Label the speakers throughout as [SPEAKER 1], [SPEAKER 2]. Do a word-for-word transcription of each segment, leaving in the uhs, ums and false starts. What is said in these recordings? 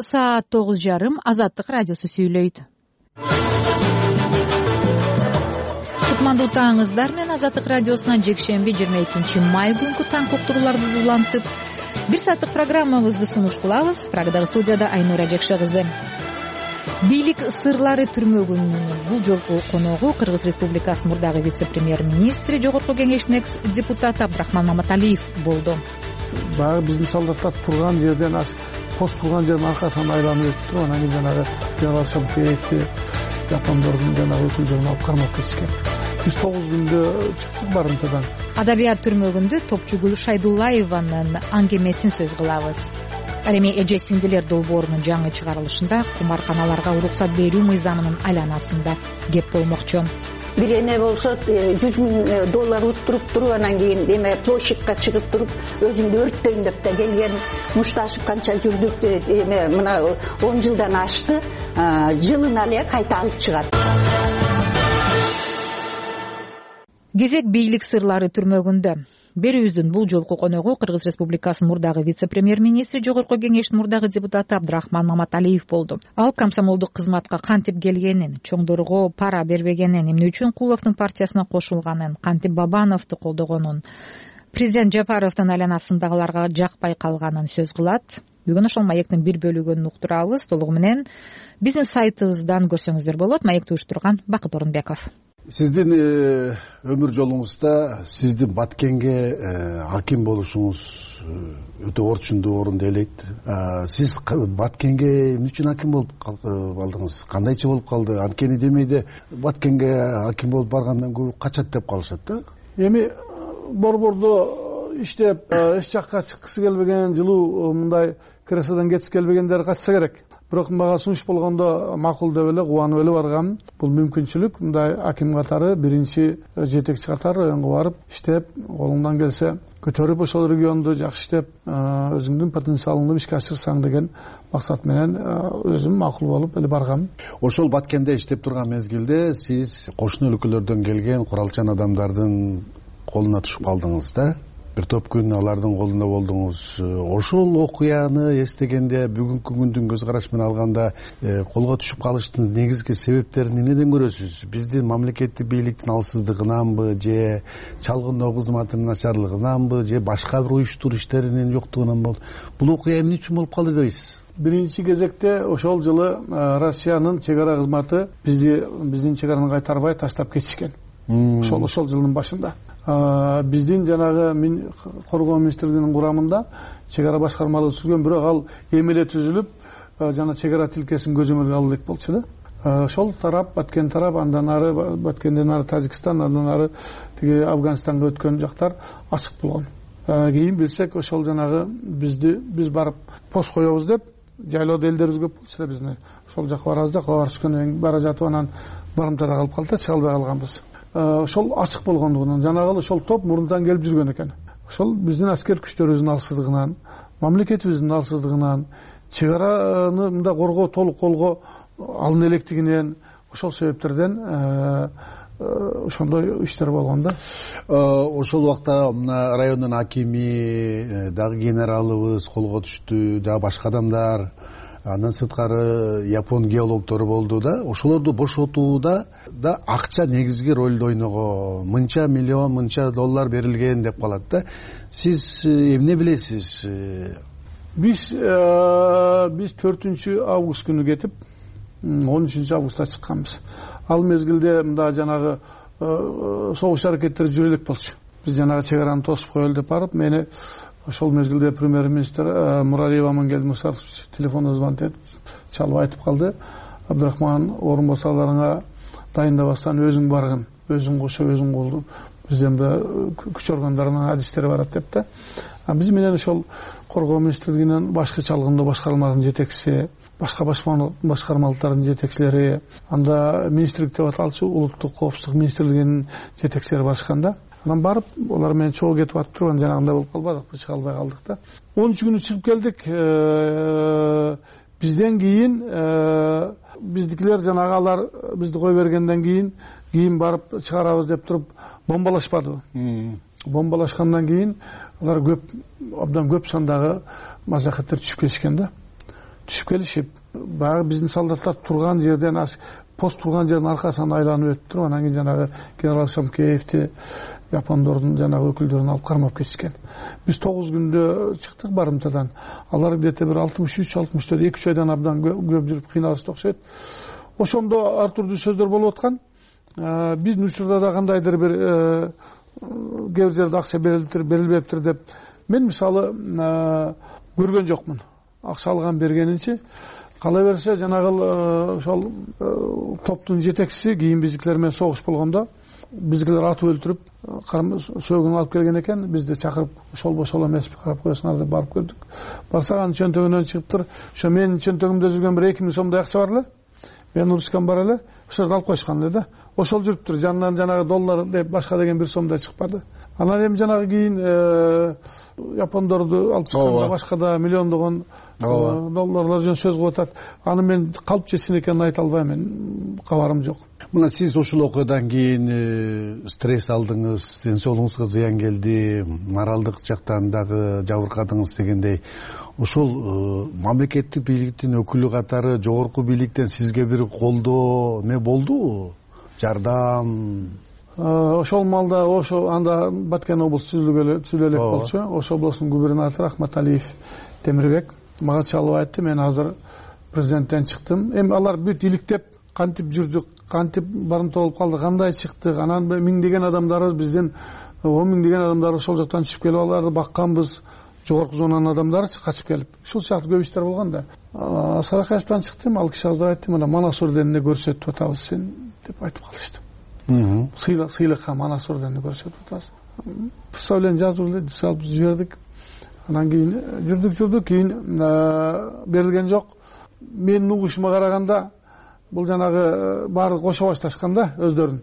[SPEAKER 1] саат тогуз жарым Азаттык радиосу сүйлөйт. Кутмандуу таңыңыздар менен Азаттык радиосунан жекшемби жыйырма экинчи май күнкү таң коктурууларды улантып бир сааттык программабызды сунуш кылабыз. Прагадагы студияда Айнура Жекше кызы. Бийлик сырлары түрмөгүнүн бул жолку коногу Кыргыз Республикасынын мурдагы вице-премьер-министри, Жогорку Кеңештин экс депутаты Абдрахман Маматалиев болду.
[SPEAKER 2] Баягы биздин солдаттар турган жерден пост турган жердин аркасынан айланып өтүп, анан кийин жанагы Генерал Шабкеевди, жапондордун жанагы өкүлдөрүн алып кармап кетишкен. Биз тогуз күндө чыктык барымтадан.
[SPEAKER 1] Адабият түрмөгүндө топчу Гүл Шайдуллаеванын аңгемесин сөз кылабыз. Ал эми эже сиңдилер долбоорунун жаңы чыгарылышында кумарканаларга уруксат берүү мыйзамынын айланасында кеп болмокчу.
[SPEAKER 3] Бир эне болсо жүз миң доллар уттуруп туруп, анан кийин эме площадька чыгып туруп, өзүмдү өрттөйм деп да келген. Мушташып канча жүрдүк, эме мына он жылдан ашты, жылына эле кайта алып чыгат.
[SPEAKER 1] Кезек бийлик сырлары түрмөгүндө. Берүүбүздүн бул жолку коногу Кыргыз Республикасынын мурдагы вице-премьер-министри, Жогорку Кеңештин мурдагы депутаты Абдрахман Маматалиев болду. Ал комсомолдук кызматка кантип келгенин, чоңдорго пара бербегенин, эмне үчүн Куловдун партиясына кошулганын, кантип Бабановду колдогонун, президент Жапаровдун айланасындагыларга жакпай калганын сөз кылат. Бүгүн ошол маектин бир бөлүгүн уктурабыз. Толугу менен биздин сайтыбыздан көрсөңүздөр болот. Маекти уюштурган Бакыт Орунбеков.
[SPEAKER 4] Сиздин өмүр жолуңузда сиздин Баткенге аким болушуңуз өтө орчундуу орунду ээлейт. Сиз Баткенге эмне үчүн аким болуп калдыңыз? Кандайча болуп калды? Анткени демейде Баткенге аким болуп баргандан көп качат деп калышат да.
[SPEAKER 2] Эми борбордо иштеп, эч жакка чыккысы келбеген, жылуу мындай креслодон кеткиси келбегендер качса керек. Бирок мага сунуш болгондо макул деп эле кубанып эле баргам. Бул мүмкүнчүлүк, мындай аким катары, биринчи жетекчи катары районго барып иштеп, колуңдан келсе көтөрүп ошол регионду жакшы иштеп, өзүңдүн потенциалыңды ишке ашырсаң деген максат менен өзүм макул болуп эле баргам.
[SPEAKER 4] Ошол Баткенде иштеп турган мезгилде сиз кошуна өлкөлөрдөн келген куралчан адамдардын колуна түшүп калдыңыз да. Бир топ күн алардын колунда болдуңуз. Ошол окуяны эстегенде, бүгүнкү күндүн көз карашы менен алганда, колго түшүп калыштын негизги себептерин эмнеден көрөсүз? Биздин мамлекеттик бийликтин алсыздыгынанбы, же чалгындоо кызматынын начарлыгынанбы, же башка бир уюштуруу иштеринин жоктугунанбы? Бул окуя эмне үчүн болуп калды дейсиз?
[SPEAKER 2] Биринчи кезекте ошол жылы Россиянын чек ара кызматы бизди биздин чек араны кайтарбай таштап кетишкен. Ошол ошол жылдын башында. Биздин жанагы мен коргоо министрлигинин курамында чек ара башкармалыгы түзүлгөн, бирок ал эмеле түзүлүп, жана чек ара тилкесин көзөмөлгө алуу элек болчу да. Ошол тарап, Баткен тарап, андан ары Баткенден ары Тажикстан, андан ары тиги Афганистанга өткөн жактар ачык болгон. Кийин билсек, ошол жанагы бизди биз барып пост коебуз деп жайлоодо элдерибиз көп болчу да, бизни ошол жакка барабыз да, кабар түшкөндөн бара жатып анан барымтада калып калды да, чыга албай калганбыз. Ошол ачык болгондугунан, жанагы ошол топ мурунтан келип жүргөн экен. Ошол биздин аскер күчтөрүбүздүн алсыздыгынан, мамлекетибиздин алсыздыгынан, чек араны мында коргоо толук колго алына электигинен, ошол себептерден ошондой иштер болгон да.
[SPEAKER 4] Ошол убакта мына райондун акими, дагы генералыбыз колго түштү, дагы башка адамдар, андан сырткары япон геологтору болду да. Ошолорду бошотууда да акча негизги ролду ойногон. Мынча миллион, мынча доллар берилген деп калат да. Сиз эмне билесиз?
[SPEAKER 2] Биз биз төртүнчү август күнү кетип, он үчүнчү августта чыкканбыз. Ал мезгилде мында жанагы согуш аракеттери жүрө элек болчу. Биз жанагы чек араны тосуп коелу деп барып, мени ошол мезгилде премьер-министр Муралиев Амангелди Мусарович телефондон звонок этип, чалып айтып калды. Абдрахман, орунбасарларыңа дайындабастан өзүң баргын, өзүң кошо, өзүң колду. Бизден да күч органдарынын адистери барат деп да. Биз менен ошол коргоо министрлигинин башкы чалгындоо башкармалыгынын жетекчиси, башка башкармалыктардын жетекчилери, анда министрлик деп аталчу улуттук коопсуздук министрлигинин жетекчилери барышкан да. Анан барып, олар менен чогуу кетип атып турган жанагындай болуп калбадык, чыга албай калдык да. онунчу күнү чыгып келдик. Бизден кийин биздикилер жанагы алар бизди кой бергенден кийин кийин барып чыгарабыз деп туруп бомбалашпады. Бомбалашкандан кийин алар көп, абдан көп сандагы мазакеттер түшүп кетишкен да. түшүп келишип баягы биздин солдаттар турган жерден пост турган жердин аркасынан айланып өтүп туруп анан кийин жанагы генерал Шамкеевди япондордун жанагы өкүлдөрүн алып кармап кетишкен. Биз тогуз күндө чыктык барымтадан. Алар где-то бир алтымыш үч алтымыш төрт эки үч айдан абдан көп жүрүп кыйналышты окшойт. Ошондо ар түрдүү сөздөр болуп аткан. Биздин учурда да кандайдыр бир кээ бир жерде акча берилиптир, берилбептир деп мен мисалы көргөн жокмун. Акча алган бергенинчи кала берсе жанагы ошол топтун жетекчиси кийин биздикилер менен согуш болгондо биздикилер атып өлтүрүп сөөгүн алып келген экен. Бизди чакырып ошол бошол эмеспи, карап коесуңар деп барып көрдүк. Барсак анын чөнтөгүнөн чыгыптыр. Ошо менин чөнтөгүмдө жүргөн бир эки миң сомдой акча бар эле. Мен урушкан бар эле. Ошолорду алып коюшкан эле да. Ошол жүрүптүр. Жанынан жанагы доллар деп башка деген бир сом да чыкпады. Анан эми жанагы кийин япондорду алып чыкканда башка да миллиондогон долларлар жөн сөз кылып атат. Аны мен калп жетсин экенин айта албайм, мен кабарым жок.
[SPEAKER 4] Мына сиз ушул окуядан кийин стресс алдыңыз, ден соолугуңузга зыян келди, моралдык жактан дагы жабыркадыңыз дегендей. Ошол мамлекеттик бийликтин өкүлү катары жогорку бийликтен сизге бир колдоо не болдубу? Жардам?
[SPEAKER 2] Ошол малда ошо анда Баткен облусу түзүлө элек болчу. Ошо облустун губернатору Ахматалиев Темирбек мага чалып айтты, мен азыр президенттен чыктым. Эми алар бүт иликтеп кантип жүрдүк, кантип барымта болуп калдык, кандай чыктык, анан миңдеген адамдар биздин он миңдеген адамдар ошол жактан түшүп келип аларды бакканбыз. Жогорку зонанын адамдары качып келип. Ушул сыяктуу көп иштер болгон да. Аскар Акаевден чыктым, ал киши азыр айтты, мына Манас орденине көрсөтүп атабыз сен деп айтып калышты. Сыйлык, сыйлыкка Манас орденине көрсөтүп атабыз. Представление жазып эле салып жибердик. Анан кийин жүрдүк жүрдүк, кийин берилген жок. Менин угушума караганда бул жанагы баардык кошо башташканда өздөрүн.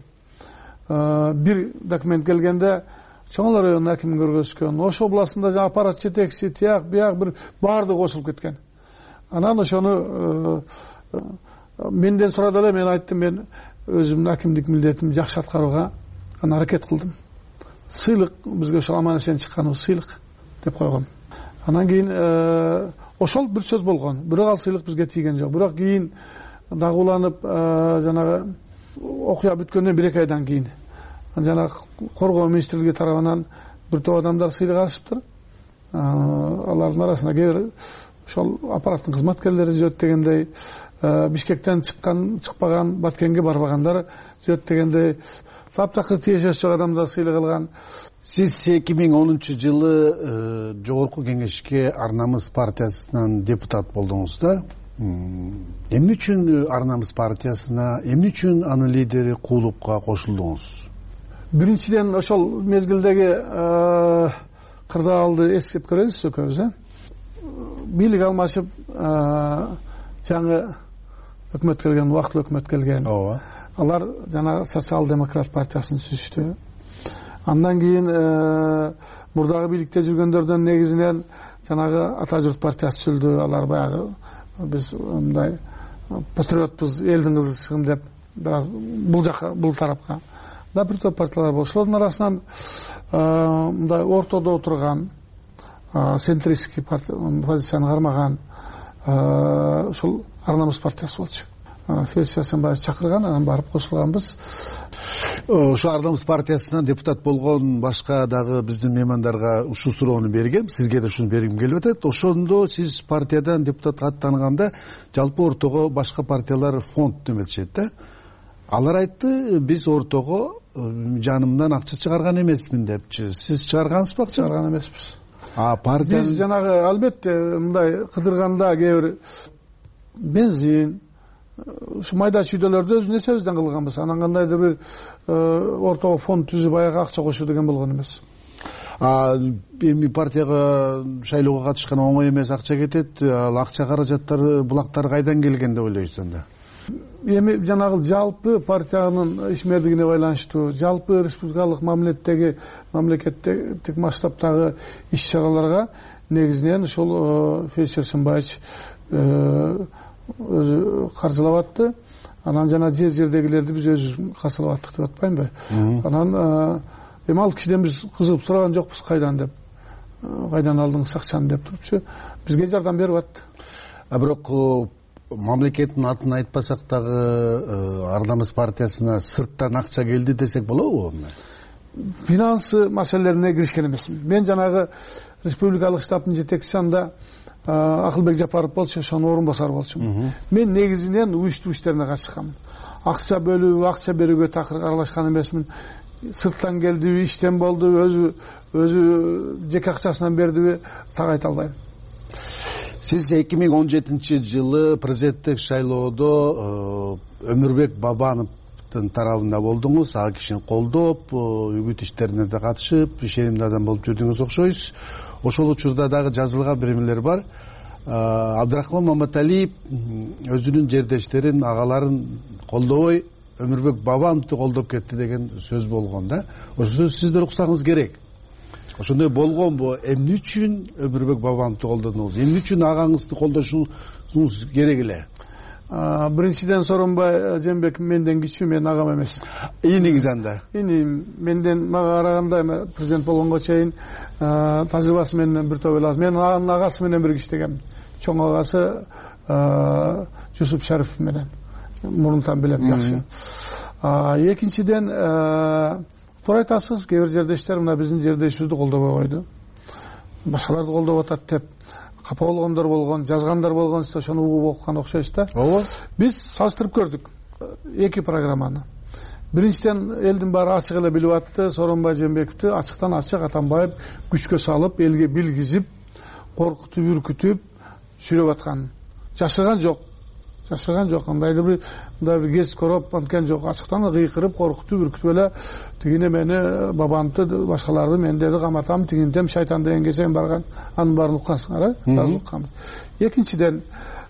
[SPEAKER 2] Бир документ келгенде Чоңла районунун акимин көргөзгөн, Ош областында жаңа аппарат жетекчиси, тияк, бияк бир баардыгы кошулуп кеткен. Анан ошону менден сурады эле, мен айттым, мен өзүмдүн акимдик милдетимди жакшы аткарууга аракет кылдым. Сыйлык бизге ошол аман-эсен чыкканыбыз сыйлык деп койгом. Анан кийин ошол бир сөз болгон. Бирок ал сыйлык бизге тийген жок. Бирок кийин дагы уланып жанагы окуя бүткөндөн бир эки айдан кийин жанагы коргоо министрлиги тарабынан бир топ адамдар сыйлык алышыптыр. Алардын арасында кээ бир ошол аппараттын кызматкерлери жүрөт дегендей, Бишкектен чыккан, чыкпаган, Баткенге барбагандар жүрөт дегендей, таптакыр тиешеси жок адамдар сыйлык алган.
[SPEAKER 4] Сиз эки миң онунчу жылы жогорку кеңешке Ар намыс партиясынан депутат болдуңуз да. Эмне үчүн Ар намыс партиясына, эмне үчүн анын лидери Куулукка кошулдуңуз?
[SPEAKER 2] Биринчиден ошол мезгилдеги кырдаалды эскеп көрөлүбүз экөөбүз, э? Бийлик алмашып, жаңы өкмөт келген, убактылуу өкмөт келген. Ооба. Алар жана социал-демократ партиясын түзүштү. Андан кийин мурдагы бийликте жүргөндөрдөн негизинен жанагы Ата журт партиясы түзүлдү. Алар баягы биз мындай патриотпуз, элдин кызычыгын деп бул жака, бул тарапка да бир топ партиялар болчу. Ошолордун арасынан мындай ортодо отурган, центристский позицияны кармаган ошол Ар намыс партиясы болчу. Фелис Асенбаев чакырган, анан барып кошулганбыз.
[SPEAKER 4] Ошо Ар намыс партиясынан депутат болгон башка дагы биздин меймандарга ушул суроону бергем, сизге да ушуну бергим келип атат. Ошондо сиз партиядан депутатка аттанганда жалпы ортого башка партиялар фонд неметишет да. Алар айтты, биз ортого жанымдан акча чыгарган эмесмин депчи. Сиз чыгаргансызбы?
[SPEAKER 2] Чыгарган эмеспиз.
[SPEAKER 4] А партия
[SPEAKER 2] биз жанагы албетте мындай кыдырганда кээ бир бензин, ушу майда чүйдөлөрдү өз несебизден кылганбыз. Анан кандайдыр бир ортого фонд түзүп аяга акча кошуу деген болгон эмес.
[SPEAKER 4] А эми партияга шайлоого катышкан оңой эмес, акча кетет. Ал акча каражаттары, булактар кайдан келген деп ойлойсуз анда? Эми
[SPEAKER 2] жанагы жалпы партиянын ишмердигине байланыштуу, жалпы республикалык мамилеттеги, мамлекеттик масштабтагы иш-чараларга негизинен ушул Фелис Асенбаевич өзү каржылап атты. Анан жана жер жердегилерди биз өзүбүз касалап аттык деп атпаймынбы? Анан эми ал кишиден биз кызыгып сураган жокпуз, кайдан деп, кайдан алдыңыз акчаны деп турупчу, бизге жардам берип атты.
[SPEAKER 4] а бирок мамлекеттин атын айтпасак дагы Ар Намыс партиясына сырттан акча келди десек болобу?
[SPEAKER 2] Финансы маселелерине киришкен эмесмин. Мен жанагы республикалык штабтын жетекчиси анда Акылбек Жапаров болчу, ошонун орун басары болчумун. Мен негизинен уюштуу иштерине катышканмын. Акча бөлүү, акча берүүгө такыр аралашкан эмесмин. Сырттан келдиби, иштен болдубу, өзү өзү жеке акчасынан бердиби так айта албайм.
[SPEAKER 4] Сиз эки миң он жетинчи жылы президенттик шайлоодо Өмүрбек Бабановдун тарабында болдуңуз, ал кишини колдоп, үгүт иштерине да катышып, ишенимдүү адам болуп жүрдүңүз окшойсуз. Ошол учурда дагы жазылган биримелер бар. Абдрахман Маматалиев өзүнүн жердештерин, агаларын колдобой, Өмүрбек Бабановду колдоп кетти деген сөз болгон да. Ошо сиздер уксаңыз керек. Ошондой болгонбу? Эмне үчүн Өмүрбек Бабановду колдодуңуз? Эмне үчүн агаңызды колдошуңуз керек эле?
[SPEAKER 2] Биринчиден Сооронбай Жээнбеков менден кичүү, мен агам эмес.
[SPEAKER 4] Ийиңиз анда?
[SPEAKER 2] Иним менден мага караганда президент болгонго чейин тажрыйбасы менден бир топ эле аз. Мен анын агасы менен бирге иштегем. Чоң агасы Жусуп Шарипов менен. Мурунтан билем жакшы. Экинчиден, туура айтасыз, кээ бир жердештер мына биздин жердешибизди колдобой койду. Башкаларды колдоп атат деп капа болгондор болгон, жазгандар болгон, сиз ошону угуп окуган окшойсуз да.
[SPEAKER 4] Ооба.
[SPEAKER 2] Биз салыштырып көрдүк эки программаны. Биринчиден элдин баары ачык эле билип атты, Сооронбай Жээнбековду ачыктан ачык Атамбаев күчкө салып, элге билгизип, коркутуп, үркүтүп сүйлөп аткан. Жашырган жок. Жашырган жок. Андайда бир мындай бир кез көрөп анткан жок. Ачыктан кыйкырып, коркутуп, үркүтүп эле тигине мени, Бабановду, башкаларды мен деди каматам, тигинтем шайтан дегенге чейин барган. Анын баарын уккансыңар, э? Баарын укканбыз. Экинчиден,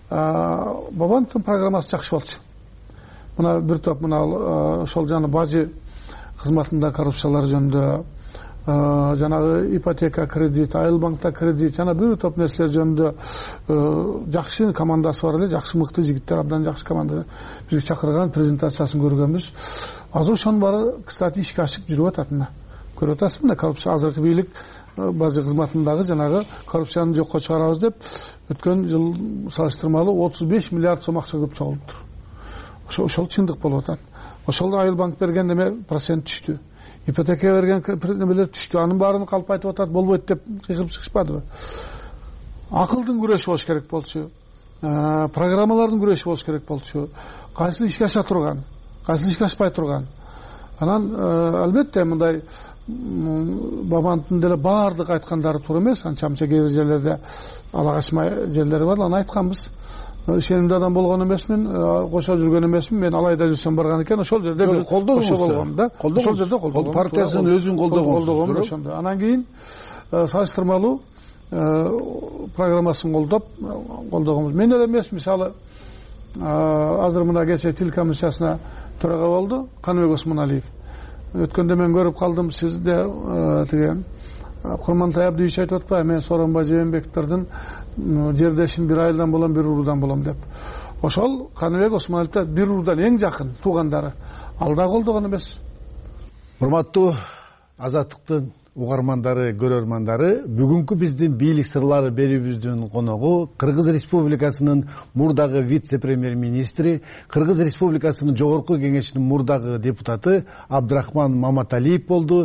[SPEAKER 2] Бабановдун программасы жакшы болчу. Мына бир топ мына ошол жана бажы кызматында коррупциялар жөнүндө, жанагы ипотека кредит, Айыл банкта кредит, жана бир топ нерселер жөнүндө жакшы командасы бар эле, жакшы мыкты жигиттер, абдан жакшы команда бизге чакырган, презентациясын көргөнбүз. Азыр ошонун баары, кстати, ишке ашып жүрүп атат мына. Көрүп атасыз мына коррупция, азыркы бийлик бажы кызматындагы жанагы коррупцияны жокко чыгарабыз деп өткөн жыл салыштырмалуу отуз беш миллиард сом акча көп чогулуптур. Ошол чындык болуп атат. Ошол Айыл банк берген неме процент түштү. Ипотека берген немелер түштү. Анын баарын калп айтып атат, болбойт деп кыйкырып чыгышпадыбы? Акылдын күрөшү болуш керек болчу. Программалардын күрөшү болуш керек болчу. Кайсыл ишке аша турган, кайсыл ишке ашпай турган. Анан албетте мындай Бабановдун деле баардык айткандары туура эмес. Анча-мынча кээ бир жерлерде ала качмай жерлери бар, аны айтканбыз. Ишенимдүү адам болгон эмесмин, кошо жүргөн эмесмин. Мен алайда жүрсөм барган экен, ошол жерде бир кошо болгом да. Ошол жерде колдогом.
[SPEAKER 4] Партиясынын өзүн колдогом
[SPEAKER 2] ошондо. Анан кийин салыштырмалуу программасын колдоп колдогонбуз. Мен эле эмес, мисалы азыр мына кече тил комиссиясына төрага болду Каныбек Осмоналиев. Өткөндө мен көрүп калдым, сизде тиги Курмантай Абдиевич айтып атпайбы, мен Сооронбай Жээнбековдун жердешим, бир айылдан болом, бир уруудан болом деп. Ошол Каныбек Осмоналиевдер бир уруудан эң жакын туугандары. Ал да колдогон эмес.
[SPEAKER 4] Урматтуу Азаттыктын угармандары, көрөрмандары, бүгүнкү биздин бийлик сырлары берүүбүздүн коногу Кыргыз Республикасынын мурдагы вице-премьер-министри, Кыргыз Республикасынын Жогорку Кеңешинин мурдагы депутаты Абдрахман Маматалиев болду.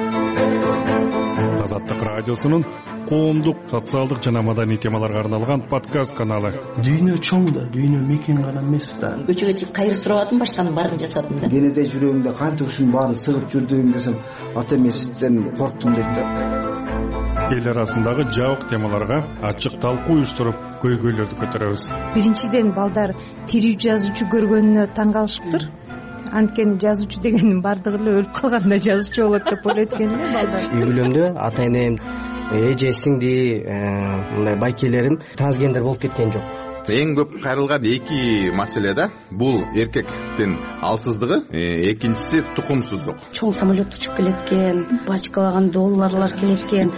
[SPEAKER 5] Азаттык радиосунун коомдук, социалдык жана маданий темаларга арналган подкаст каналы.
[SPEAKER 6] Дүйнө чоң да, дүйнө мекен гана эмес да.
[SPEAKER 7] Көчөгө чыгып кайыр сурап атам, башканын баарын жасадым да.
[SPEAKER 6] Кенеде жүрөгүңдө канча ушунун баарын сыгып жүрдүң десем, ата эмесизден корктум дейт да.
[SPEAKER 5] Эл арасындагы жабык темаларга ачык талкуу уюштуруп, көйгөйлөрдү көтөрөбүз.
[SPEAKER 8] Биринчиден балдар тирүү жазуучу көргөнүнө таң калышыптыр. Анткени жазуучу дегендин бардыгы эле өлүп калганда жазуучу болот деп ойлойт экен да балдар.
[SPEAKER 9] Үй бүлөмдө ата энем, эже, сиңди, мындай байкелерим трансгендер болуп кеткен жок.
[SPEAKER 10] Эң көп кайрылган эки маселе да. Бул эркектин алсыздыгы, экинчиси тукумсуздук.
[SPEAKER 11] Чоң самолет учуп келеткен, бачкалаган долларлар келеткен.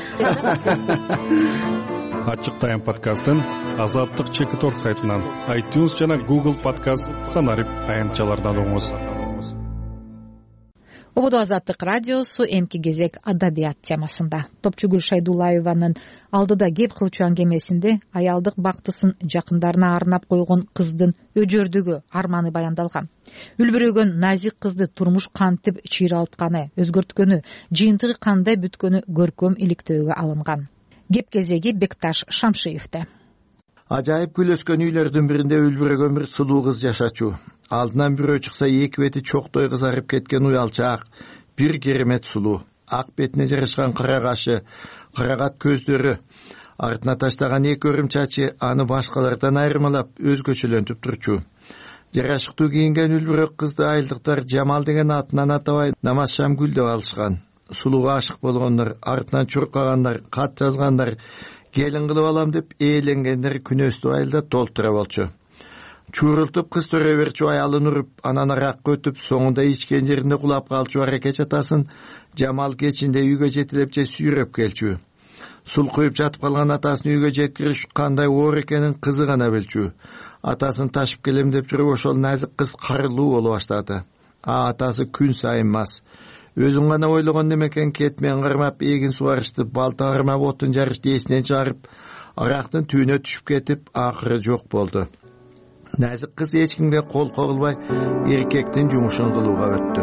[SPEAKER 5] Ачык тайм подкастын Азаттык Чекиток сайтынан, iTunes жана Google подкаст, Станарип аянтчалардан угуңуз.
[SPEAKER 1] ободо азаттык радиосу эмки кезек адабият темасында. Топчугүл Шайдулаеванын алдыда кеп кылчу аңгемесинде аялдык бактысын жакындарына арнап койгон кыздын өжөрдүгү арманы баяндалган. Үлбүрөгөн назик кызды турмуш кантип чыйралтканы, өзгөрткөнү, жыйынтыгы кандай бүткөнү көркөм иликтөөгө алынган. Кеп кезеги Бекташ Шамшиевде.
[SPEAKER 12] Ажайып гүл өскөн үйлөрдүн биринде үлбүрөгөн бир сулуу кыз жашачу. Алдынан бирөө чыкса эки бети чоктой кызарып кеткен уялчаак, бир керемет сулуу. Ак бетине жарышкан кара кашы, карагат көздөрү, артына таштаган эки өрүм чачы аны башкалардан айырмалап өзгөчөлөнтүп турчу. Жарашыктуу кийинген үлбүрөк кызды айылдыктар Жамал деген атынан атабай намаз шам гүл деп алышкан. Сулууга ашык болгондор, артынан чуркагандар, кат жазгандар, келин кылып алам деп ээленгендер күнөстүү айылда толтура болчу. Чурултуп кыз төрө берчү аялын уруп, анан аракка өтүп, соңунда ичкен жеринде кулап калчу аракет атасын Жамал кечинде үйгө жетилепче сүйрөп келчү. Сулкуюп жатып калган атасын үйгө жеткириш кандай оор экенин кызы гана билчү. Атасын ташып келем деп жүрүп, ошол назик кыз карылуу боло баштады. А атасы күн сайын мас. Өзүн гана ойлогон немекен кетмен кармап, эгин сугарышты, балта кармап, отун жарышты эсинен чыгарып, арактын түйүнө түшүп кетип, акыры жок болду. Назик кыз эч кимге кол когулбай, эркектин жумушун кылууга өттү.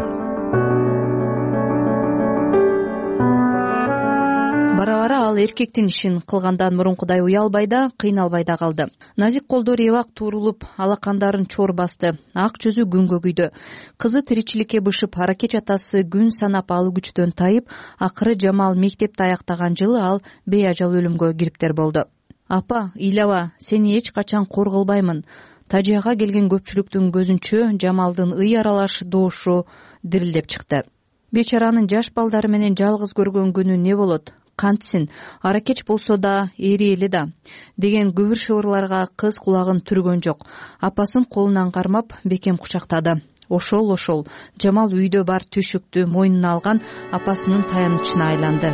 [SPEAKER 13] Бара-бара ал эркектин ишин кылгандан мурункудай уялбай да, кыйналбай да калды. Назик колдор эбак турулуп, алакандарын чор басты, ак жүзү күнгө күйдү. Кызы тиричиликке бышып, аракеч атасы күн санап ал күчтөн тайып, акыры Жамал мектепти аяктаган жылы ал бейажал өлүмгө кириптер болду. Апа, ыйлаба, сени эч качан кор кылбаймын. Тажияга келген көпчүлүктүн көзүнчө Жамалдын ый аралаш доошу дирилдеп чыкты. Бечаранын жаш балдары менен жалгыз көргөн күнү не болот? Кантсин, аракеч болсо да, эри эле да, деген күбүр шыбырларга кыз кулагын түргөн жок. Апасын колунан кармап, бекем кучактады. Ошол ошол Жамал үйдө бар түйшүктү мойнуна алган апасынын таянычына айланды.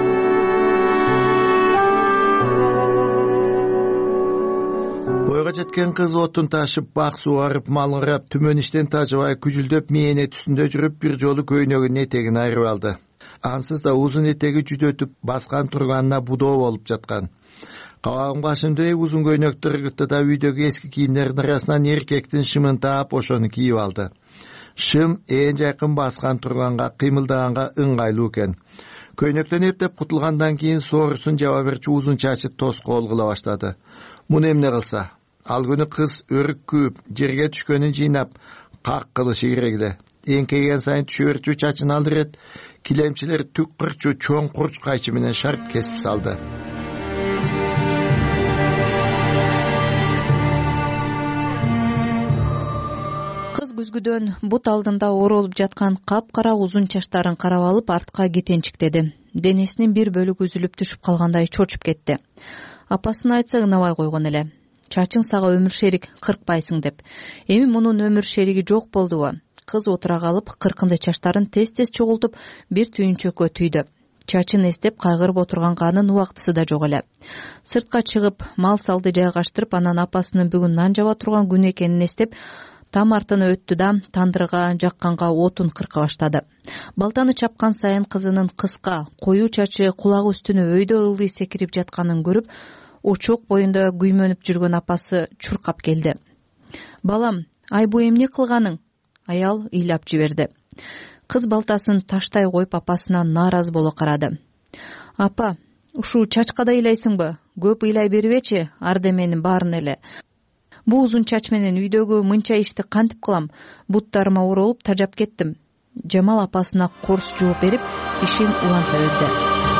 [SPEAKER 12] Бойга жеткен кыз отун ташып, бак сугарып, мал карап, түмөн иштен тажыбай күжүлдөп мээне түсүндө жүрүп, бир жолу көйнөгүнүн этегин айырып алды. Ансыз да узун этеги жүдөтүп, баскан турганына будоо болуп жаткан. Кабагым кашымдай узун көйнөктөр ыргытты да үйдөгү эски кийимдердин арасынан эркектин шымын таап, ошону кийип алды. Шым ээн жакын баскан турганга, кыймылдаганга ыңгайлуу экен. Көйнөктөн эптеп кутулгандан кийин соорусун жаба берчү узун чачы тоскоол кыла баштады. Муну эмне кылса? Ал күнү кыз өрүк күйүп, жерге түшкөнүн жыйнап, как кылышы керек эле. Эңкейген сайын түшө берчү чачын алдырет, килемчилер түк кырчу чоң курч кайчы менен шарт кесип салды.
[SPEAKER 13] Кыз күзгүдөн бут алдында оролуп жаткан капкара узун чачтарын карап алып, артка кетенчиктеди. Денесинин бир бөлүгү үзүлүп түшүп калгандай чочуп кетти. Апасын айтса ынабай койгон эле. Чачың сага өмүр шерик, кыркпайсың деп. Эми мунун өмүр шериги жок болдубу? Кыз отура калып, кыркынды чачтарын тез-тез чогултуп, бир түйүнчөккө түйдү. Чачын эстеп кайгырып отурганга анын убактысы да жок эле. Сыртка чыгып, мал салды жайгаштырып, анан апасынын бүгүн нан жаба турган күн экенин эстеп, там артына өттү да тандырга жакканга отун кырка баштады. Балтаны чапкан сайын кызынын кыска, коюу чачы кулагы үстүнө өйдө ылдый секирип жатканын көрүп, очок боюнда күймөнүп жүргөн апасы чуркап келди. Балам, ай бу эмне кылганың? Аял ыйлап жиберди. Кыз балтасын таштай коюп апасына нааразы боло карады. Апа, ушу чачка да ыйлайсыңбы? Көп ыйлай бербечи, ардеменин баарын эле. Бу узун чач менен үйдөгү мынча ишти кантип кылам? Буттарыма оролуп тажап кеттим. Жамал апасына корс жооп берип, ишин уланта берди.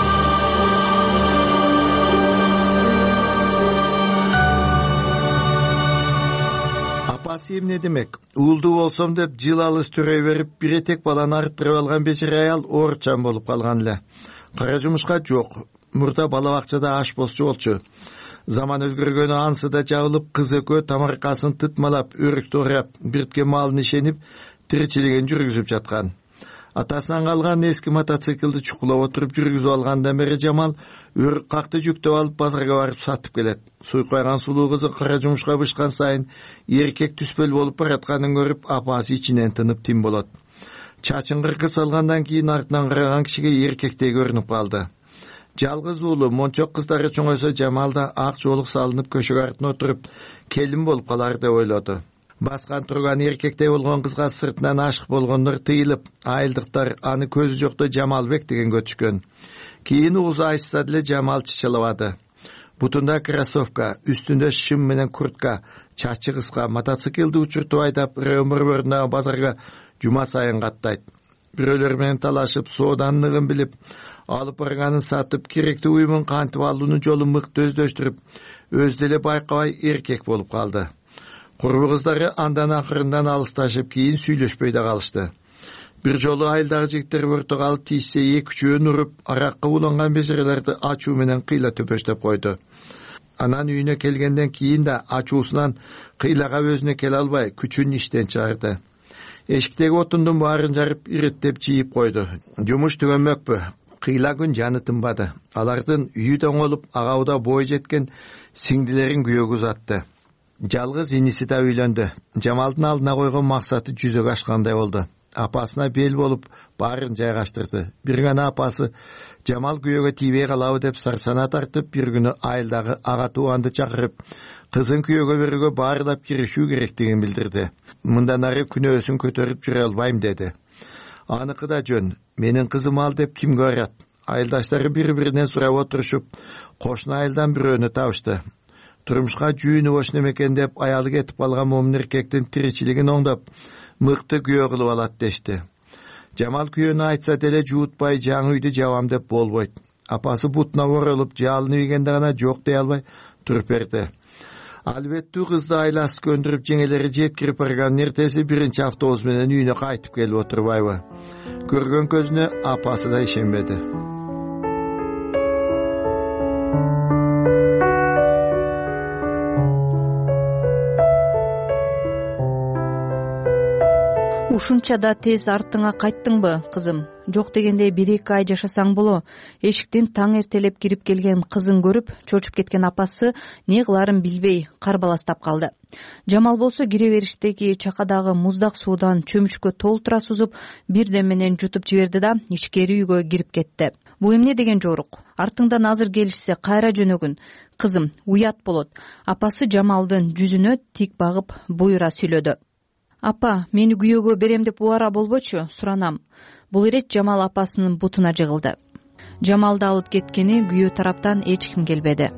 [SPEAKER 12] Апасы эмне демек? Уулду болсом деп жыл алыс төрөй берип, бир этек баланы арттырып алган бечара аял оорчан болуп калган эле. Кара жумушка жок. Мурда бала бакчада аш болчу болчу. Заман өзгөргөнү ансы да жабылып, кыз экөө тамаркасын тытмалап, өрүктү орап, биртке малын ишенип, тиричилигин жүргүзүп жаткан. Атасынан калган эски мотоциклди чукулап отуруп жүргүзүп алгандан бери Жамал өрүк какты жүктөп алып базарга барып сатып келет. Суй койгон сулуу кызы кара жумушка бышкан сайын эркек түспөл болуп баратканын көрүп, апасы ичинен тынып тим болот. чачын кыркы салгандан кийин артынан караган кишиге эркектей көрүнүп калды. Жалгыз уулу мончок кыздары чоңойсо Жамал да ак жоолук салынып көшөгө артына отуруп келин болуп калар деп ойлоду. Баскан турган эркектей болгон кызга сыртынан ашык болгондор тыйылып, айылдыктар аны көзү жокто Жамалбек дегенге өтүшкөн. Кийин угузу айтса деле Жамал чычылабады. Бутунда кроссовка, үстүндө шым менен куртка, чачы кыска, мотоциклди учуртуп айдап, Рөмөрбөрүндөгү базарга жума сайын каттайт. Бирөөлөр менен талашып, сооданлыгын билип, алып барганын сатып, керектүү уюмун кантип алуунун жолун мыкты өздөштүрүп, өзү деле байкабай эркек болуп калды. Курбу кыздары андан акырындан алысташып, кийин сүйлөшпөй да калышты. Бир жолу айылдагы жигиттер өртө калып тийсе эки-үчөөнү уруп, аракка уланган бежерелерди ачуу менен кыйла төпөштөп койду. Анан үйүнө келгенден кийин да ачуусунан кыйлага өзүнө келе албай, күчүн иштен чыгарды. Эшиктеги отундун баарын жарып, иреттеп жийип койду. Жумуш түгөнмөкпү. Кыйла күн жаны тынбады. Алардын үйү доңолуп, агауда бой жеткен сиңдилерин күйөөгө узатты. Жалгыз иниси да үйлөндү. Жамалдын алдына койгон максаты жүзөгө ашкандай болду. Апасына бел болуп, баарын жайгаштырды. Бир гана апасы Жамал күйөөгө тийбей калабы деп сарсана тартып, бир күнү айылдагы ага тууганды чакырып, кызын күйөөгө берүүгө баарылап киришүү керектигин билдирди. Мындан ары күнөөсүн көтөрүп жүрө албайм деди. Аныкы да жөн, менин кызым ал деп кимге барат? Айылдаштары бири-биринен сурап отурушуп, кошуна айылдан бирөөнү табышты. Турмушка жүүнү бош немекен деп аялы кетип калган момун эркектин тиричилигин оңдоп, мыкты күйөө кылып алат дешти. Жамал күйөөнү айтса деле жуутпай жаңы үйдү жабам деп болбойт. Апасы бутуна оролуп, жалынып ийгенде гана жок дей албай туруп берди. Албеттүү кызды айласы көндүрүп жеңелери жеткирип барганын эртеси биринчи автобус менен үйүнө кайтып келип отурбайбы? Көргөн көзүнө апасы да ишенбеди.
[SPEAKER 13] Ушунча да тез артыңа кайттыңбы, кызым? Жок дегенде бир-эки ай жашасаң боло. Эшиктен таң эртелеп кирип келген кызын көрүп, чочуп кеткен апасы не кыларын билбей карбаластап калды. Жамал болсо кире бериштеги чакадагы муздак суудан чөмүчкө толтура сузуп, бирден менен жутуп жиберди да ичкери үйгө кирип кетти. Бу эмне деген жорук? Артыңдан азыр келишсе кайра жөнөгүн. Кызым, уят болот. Апасы Жамалдын жүзүнө тик багып буйра сүйлөдү. Апа, мени күйөөгө берем деп убара болбочу, суранам. Бул ирет Жамал апасынын бутуна жыгылды. Жамалды алып кеткени күйөө тараптан эч ким келбеди.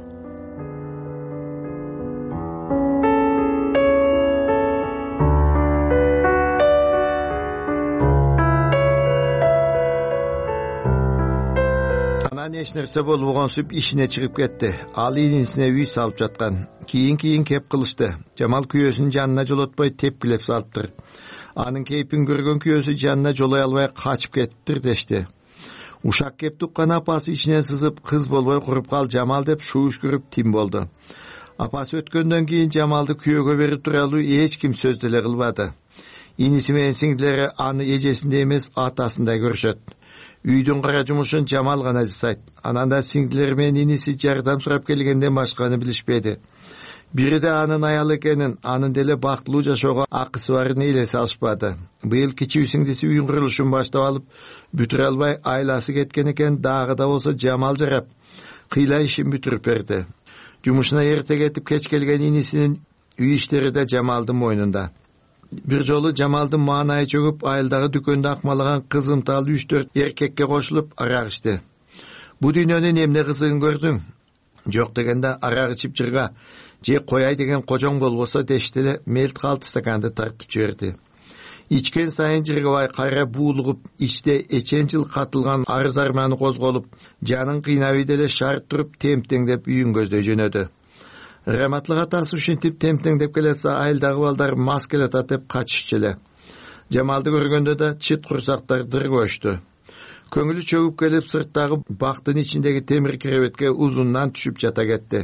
[SPEAKER 12] Анан эч нерсе болбогонсуп ишине чыгып кетти. Ал инисине үй салып жаткан. Кийин-кийин кеп кылышты. Жамал күйөөсүнүн жанына жолотпой тепкилеп салыптыр. Анын кейпин көргөн күйөөсү жанына жолой албай качып кетиптир дешти. Ушак кеп туккан апасы ичинен сызып, кыз болбой куруп кал Жамал деп шууш көрүп тим болду. Апасы өткөндөн кийин Жамалды күйөөгө берип тууралуу эч ким сөз деле кылбады. Иниси менен сиңдилери аны эжесиндей эмес, атасындай көрүшөт. Үйдүн кара жумушун Жамал гана жасайт. Анан да сиңдилери менен иниси жардам сурап келгенден башканы билишпеди. Бири да анын аялы экенин, анын деле бактылуу жашоого акысы барын элесе алышпады. Быйыл кичүү сиңдиси үйүн курулушун баштап алып, бүтүрө албай айласы кеткен экен, дагы да болсо Жамал жарап, кыйла ишин бүтүрүп берди. Жумушуна эрте кетип кеч келген инисинин үй иштери да Жамалдын мойнунда. Бир жолу Жамалдын маанайы чөгүп, айылдагы дүкөндө акмалаган кызымтал үч-төрт эркекке кошулуп арак ичти. Бу дүйнөнүн эмне кызыгын көрдүң? Жок дегенде арак ичип жырга же кояй деген кожоң болбосо дешти эле мелт калты стаканды тартып жиберди. Ичкен сайын жыргабай кайра буулугуп, ичте эчен жыл катылган арыз арманы козголуп, жанын кыйнабый деле шарт туруп темтеңдеп үйүн көздөй жөнөдү. Раматлык атасы ушинтип темтеңдеп келсе, айылдагы балдар мас келатат деп качышчу эле. Жамалды көргөндө да чыт курсактар дыргөштү. Көңүлү чөгүп келип, сырттагы бактын ичиндеги темир керебетке узундан түшүп жата кетти.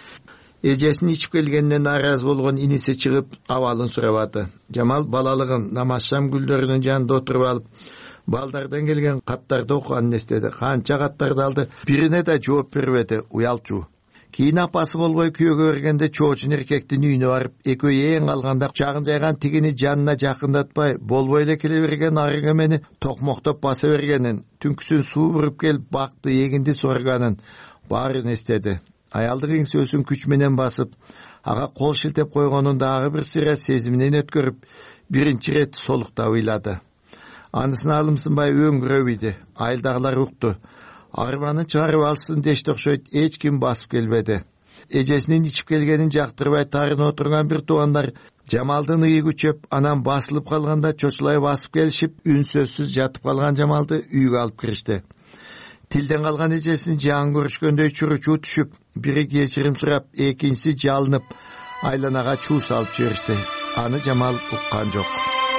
[SPEAKER 12] Эжесин ичип келгенден наразы болгон иниси чыгып, абалын сурабады. Жамал балалыгын намаз-шам гүлдөрүнүн жанында отуруп алып, балдардан келген каттарды окуганын эстеди. Канча каттарды алды, бирине да жооп бербеди, уялчу. Кийин апасы болбой күйөөгө бергенде чоочун эркектин үйүнө барып, экөө эң калганда чагын жайган тигини жанына жакындатпай, болбой эле келе берген арык эмени токмоктоп баса бергенин, түнкүсүн суу буруп келип бакты эгинди сорганын баарын эстеди. Аялдык эңсөөсүн күч менен басып, ага кол шилтеп койгонун дагы бир сыйра сезиминен өткөрүп, биринчи ирет солуктап ыйлады. Анысына алымсынбай өңгүрөп ийди. Айылдагылар укту. Арбаны чыгарып алсын дешти окшойт, эч ким басып келбеди. Эжесинин ичип келгенин жактырбай тарына отурган бир туугандар Жамалдын ıyы күчөп, анан басылып калганда чочулай басып келишип, үнсөзсүз жатып калган Жамалды үйгө алып киришти. Тилден калган эжесин жан көрүшкөндөй чуручу түшүп, бири кечирим сурап, экинчиси жалынып, айланага чуу салып жиберишти. Аны Жамал уккан жок.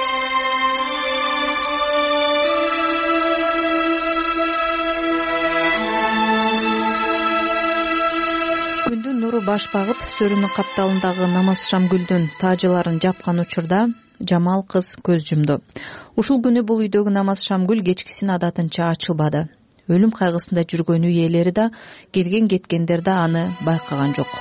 [SPEAKER 13] Күндүн нуру баш багып, сөрүнүн капталындагы намаз Шамгүлдүн таажыларын жапкан учурда Жамал кыз көз жумду. Ушул күнү бул үйдөгү намаз Шамгүл кечкисин адатынча ачылбады. Өлүм кайгысында жүргөн үй ээлери да, келген кеткендер да аны байкаган жок.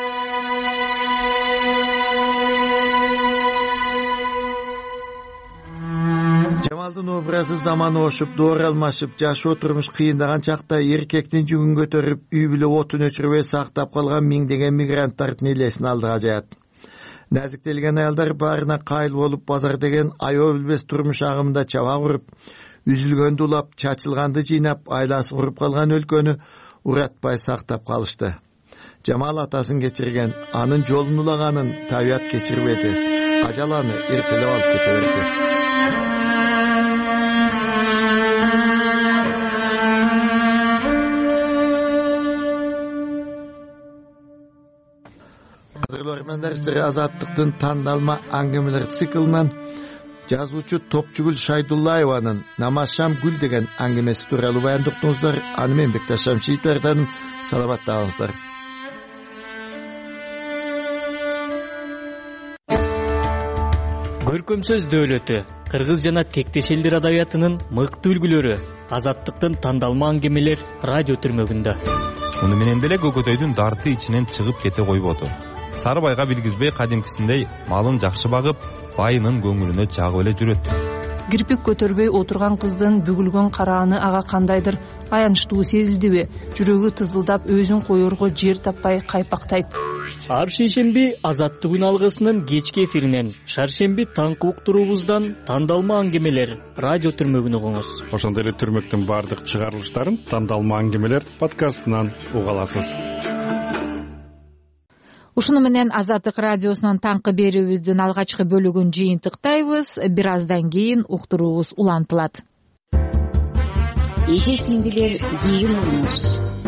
[SPEAKER 12] Жамалдын образы заман ошуп, доор алмашып, жашоо турмуш кыйындаган чакта эркектин жүгүн көтөрүп, үй бүлө отун өчүрбөй сактап калган миңдеген мигранттардын элесин алдыга жаят. Назиктелген аялдар баарына кайыл болуп, базар деген аяб билбес турмуш агымында чаба куруп, үзүлгөндү улап, чачылганды жыйнап, айласы куруп калган өлкөнү уратпай сактап калышты. Жамал атасын кечирген, анын жолун улаганын табият кечирбеди. Ажал аны эртелеп алып кете берди. Кадырлы Азаттыктын тандалма аңгемелер циклынан жазуучу Топчугүл Шайдуллаеванын Намаз Шамгүл деген аңгемеси тууралуу баяндоктуңуздар. Аны мен Бекташ Шамшиев даярдадым. Саламаттаңыздар.
[SPEAKER 14] Көркөмсөз дөөлөтү, кыргыз жана тектеш элдер адабиятынын мыкты үлгүлөрү, Азаттыктын тандалма аңгемелер радио түрмөгүндө.
[SPEAKER 15] Муну менен деле Көкөтөйдүн дарты ичинен чыгып кете койбоду. Сары байга билгизбей кадимкисиндей малын жакшы багып, байынын көңүлүнө жагып эле жүрөт.
[SPEAKER 16] Кирпик көтөрбөй отурган кыздын бүгүлгөн карааны ага кандайдыр аянычтуу сезилдиби? Жүрөгү тызылдап, өзүн коерго жер таппай кайпактайт.
[SPEAKER 14] Ар шейшемби Азаттык күн алгысынын кечки эфиринен, шаршемби таңкы уктуруубуздан тандалма аңгемелер радио түрмөгүн угуңуз.
[SPEAKER 5] Ошондой эле түрмөктүн баардык чыгарылыштарын тандалма аңгемелер подкастынан уга аласыз.
[SPEAKER 1] Ушуну менен Азаттык радиосунун таңкы берүүбүздүн алгачкы бөлүгүн жыйынтыктайбыз. Бир аздан кийин уктуруубуз улантылат.
[SPEAKER 11] Эжесиңдилер кийин угуңуз.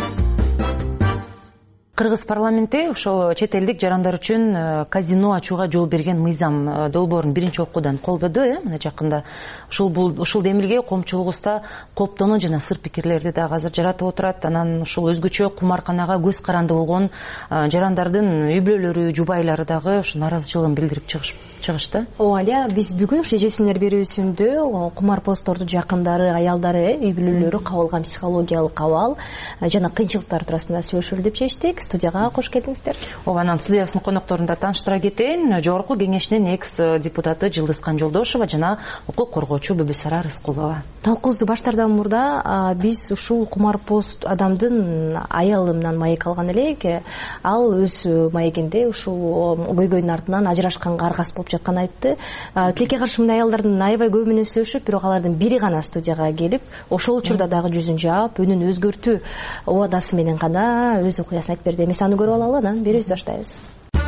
[SPEAKER 17] Кыргыз парламенти ошол чет элдик жарандар үчүн казино ачууга жол берген мыйзам долбоорун биринчи окуудан колдоду, э, мына жакында. Ушул бул ушул демилге коомчулугубузда коптону жана сыр пикирлерди дагы азыр жаратып отурат. Анан ушул өзгөчө кумарканага көз каранды болгон жарандардын үй бүлөлөрү, жубайлары дагы ушу нааразычылыгын билдирип чыгышты.
[SPEAKER 18] Ооба, эле биз бүгүн ушу эжесиңдер берүүсүндө кумар посторду жакындары, аялдары, үй бүлөлөрү кабыл алган психологиялык абал жана кыйынчылыктар туурасында сүйлөшөлү деп чечтик. Студияга кош келдиңиздер.
[SPEAKER 17] Ооба, анан студиябыздын конокторун да тааныштыра кетейин. Жогорку кеңешинин экс депутаты Жылдызкан Жолдошова жана укук коргоочу Бүбүсара Рыскулова.
[SPEAKER 18] Талкуубузду баштаардан мурда биз ушул кумар пост адамдын аялынан маек алган элек. Ал өз маегинде ушул көйгөйдүн артынан ажырашканга аргас болуп жатканын айтты. Тилекке каршы мындай аялдардын аябай көп менен сүйлөшүп, бирок алардын бири гана студияга келип, ошол учурда дагы жүзүн жаап, үнүн өзгөртүү убадасы менен гана өз окуясын айтып берди. Эмес аны көрүп алалы, анан берүүбүздү баштайбыз.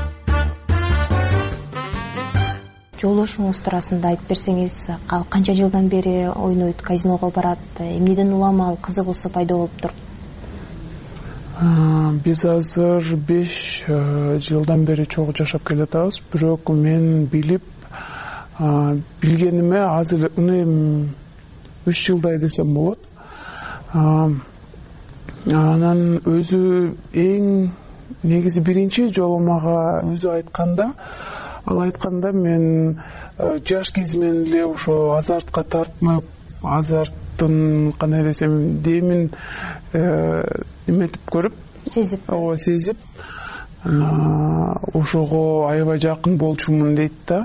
[SPEAKER 18] Жолдошуңуз туурасында айтып берсеңиз, канча жылдан бери ойнойт, казиного барат, эмнеден уламал кызыгуусу пайда болуптур?
[SPEAKER 19] Биз азыр беш жылдан бери чогуу жашап келатабыз, бирок мен билип билгениме азыр үч жылдай десем болот. Анан өзү эң негизи биринчи жолу мага өзү айтканда, ал айтканда мен жаш кезимен эле ошо азартка тартынып, азарттын кандай десем демин эметип көрүп,
[SPEAKER 18] сезип
[SPEAKER 19] ооба сезип ошого аябай жакын болчумун дейт да.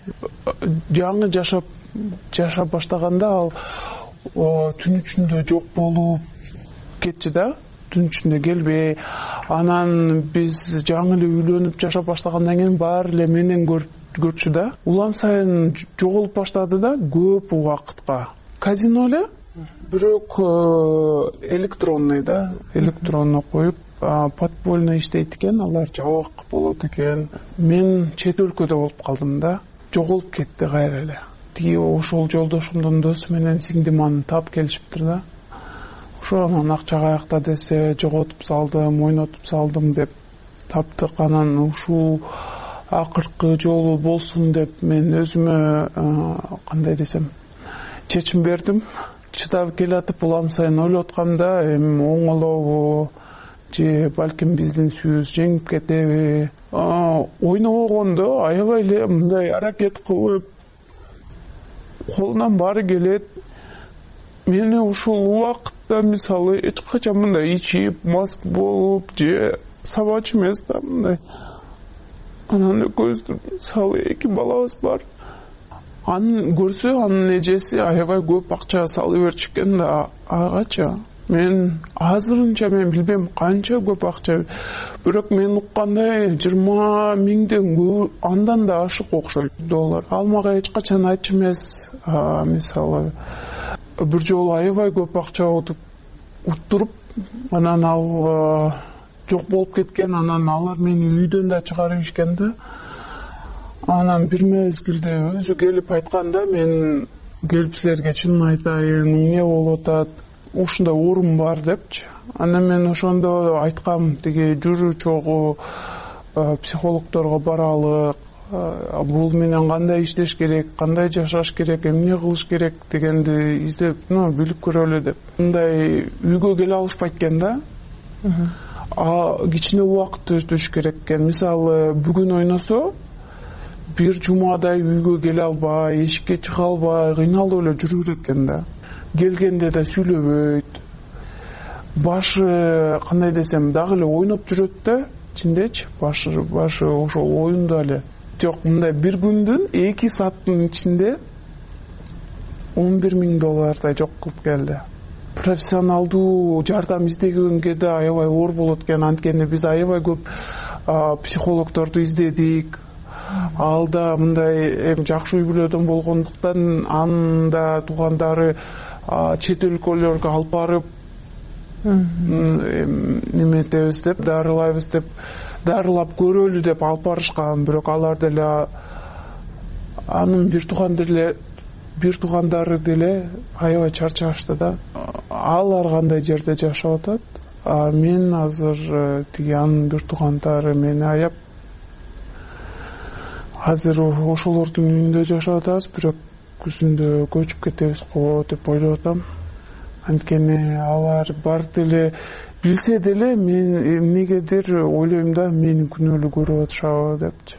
[SPEAKER 19] Жаңы жашап жашап баштаганда ал түн ичинде жок болуп кетчү да, түн ичинде келбей, анан биз жаңы эле үйлөнүп жашап баштагандан кийин баары эле менен көрчү да. Улам сайын жоголуп баштады да, көп убакытка. Казино эле, бирок электронный да, электронно коюп подпольно иштейт экен, алар жабык болот экен. Мен чет өлкөдө болуп калдым да, жоголуп кетти кайра эле. Тиги ошол жолдошумдун досу менен сиңдим аны таап келишиптир да. Ошо анан акча каякта десе жоготуп салдым, ойнотуп салдым деп таптык. Анан ушул акыркы жолу болсун деп мен өзүмө кандай десем чечим бердим. Чыдап келатып улам сайын ойлоп аткамда, эми оңолобу же балким биздин сүйүз жеңип кетеби? Ойнобогондо аябай эле мындай аракет кылып, колунан баары келет. Мени ушул убакытта мисалы эч качан мындай ичип, мас болуп же сабачы эмес да мындай. Анан экөөбүздүн мисалы эки балабыз бар. Аны көрсө анын эжеси аябай көп акча салып берчү экен да агачы. Мен азырынча мен билбейм канча көп акча. Бирок мен уккандай жыйырма миңден көп, андан да ашык окшойт доллар. Ал мага эч качан айтчу эмес, мисалы бир жолу аябай көп акча уттуруп, анан ал жок болуп кеткен. Анан алар мени үйдөн да чыгарып ишкен да. Анан бир мезгилде өзү келип айтканда, мен келип силерге чынын айтайын, эмне болуп атат, ушундай оорум бар депчи. Анан мен ошондо айткам, тиги жүрү чогуу психологдорго баралык, бул менен кандай иштеш керек, кандай жашаш керек, эмне кылыш керек дегенди издеп, билип көрөлү деп. Мындай үйгө келе алышпайт экен да. А кичине убакыт өтүш керек экен. Мисалы бүгүн ойносо, бир жумадай үйгө келе албай, эшикке чыга албай, кыйналып эле жүрө берет экен да. Келгенде да сүйлөбөйт. Башы кандай десем, дагы эле ойноп жүрөт да, ичиндечи. Башы башы ошол оюнда эле. Жок, мындай бир күндүн эки сааттын ичинде он бир миң доллардай жок кылып келди. Профессионалдуу жардам издегенге да аябай оор болот экен. Анткени биз аябай көп психологдорду издедик. Алда мындай эми жакшы үй бүлөдөн болгондуктан анда туугандары чет өлкөлөргө алып барып неметебиз деп, дарылайбыз деп, дарылап көрөлү деп алып барышкан. Бирок алар деле анын бир туугандары деле бир туугандары деле аябай чарчашты да. Алар кандай жерде жашап атат? Мен азыр тиги анын бир туугандары мени аяп азыр ошолордун үйүндө жашап атабыз, бирок күзүндө көчүп кетебиз го деп ойлоп атам. Анткени алар бар деле билсе деле мен эмнегедир ойлойм да, мени күнөөлүү көрүп атышабы депчи.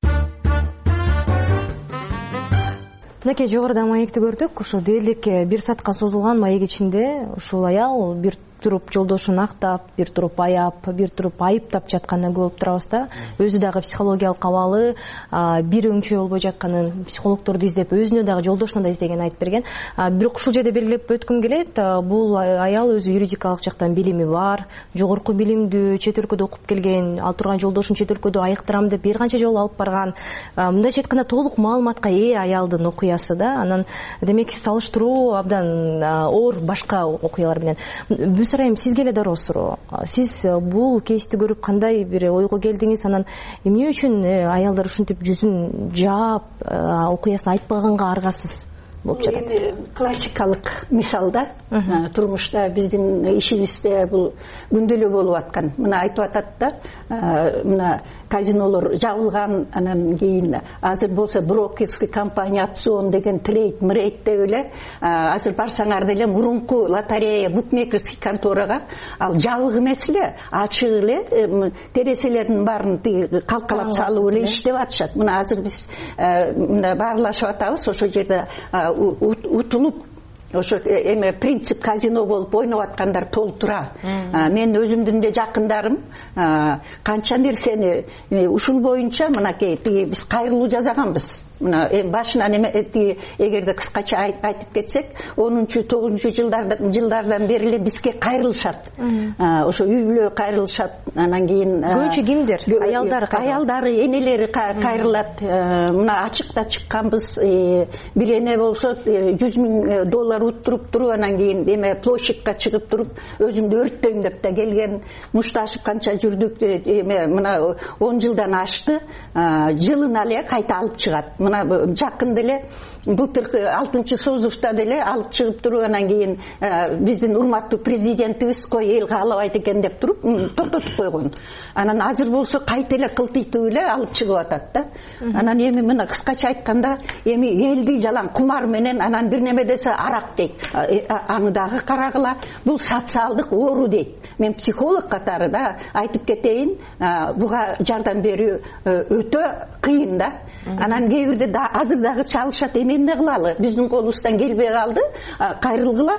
[SPEAKER 18] Мынакей жогоруда маекти көрдүк. Ушул дээрлик бир саатка созулган маек ичинде ушул аял бир туруп жолдошун актап, бир туруп аяп, бир туруп айыптап жатканын көрүп турабыз да. Өзү дагы психологиялык абалы бир өңчө болбой жатканын, психологдорду издеп, өзүнө дагы жолдошуна да издегенин айтып берген. Бирок ушул жерде белгилеп өткүм келет, бул аял өзү юридикалык жактан билими бар, жогорку билимдүү, чет өлкөдө окуп келген, ал турган жолдошун чет өлкөдө айыктырам деп бир канча жолу алып барган. Мындайча айтканда толук маалыматка ээ аялдын окуясы да. Анан демек салыштыруу абдан оор башка окуялар менен. Сурайм, сизге эле дароо суроо. Сиз бул кейсти көрүп кандай бир ойго келдиңиз? Анан эмне үчүн аялдар ушинтип жүзүн жаап, окуясын айтпаганга аргасыз болуп жатат?
[SPEAKER 3] Классикалык мисал да. Турмушта биздин ишибизде бул күндөлүү болуп аткан. Мына айтып атат да, мына казинолор жабылган, анан кийин азыр болсо брокерский компания, опцион деген трейд, мрейд деп эле азыр барсаңар деле мурунку лотерея, букмекерский конторага ал жабык эмес эле, ачык эле тереселердин баарын калкалап салып эле иштеп атышат. Мына азыр биз мына баарлашып атабыз, ошол жерде утулуп ошо эме принцип казино болуп ойноп аткандар толтура. Мен өзүмдүн да жакындарым канча нерсени ушул боюнча мынакей тиги биз кайрылуу жасаганбыз. Мына башынан эме эгерде кыскача айтып кетсек, онунчу тогузунчу жылдардан жылдардан бери эле бизге кайрылышат. Ошо үй бүлө кайрылышат. Анан кийин
[SPEAKER 18] көбүнчө кимдер? Аялдар,
[SPEAKER 3] аялдары, энелери кайрылат. Мына ачыкта чыкканбыз. Бир эне болсо жүз миң доллар уттуруп туруп, анан кийин эме площадька чыгып туруп, өзүмдү өрттөйм деп да келген. Мушташып канча жүрдүк, эме мына он жылдан ашты. Жылына эле кайта алып чыгат. Мына жакында эле былтыркы алтынчы созувда деле алып чыгып туруп, анан кийин биздин урматтуу президентибиз кой эл каалабайт экен деп туруп токтотуп койгон. Анан азыр болсо кайта эле кылтыйтып эле алып чыгып атат да. Анан эми мына кыскача айтканда, эми элди жалаң кумар менен анан бир неме десе арак дейт. Аны дагы карагыла. Бул социалдык оору дейт. Мен психолог катары да айтып кетейин, буга жардам берүү өтө кыйын да. Анан кээ бирде да азыр дагы чалышат. Эмне кылалы? Биздин колубуздан келбей калды. Кайрылгыла.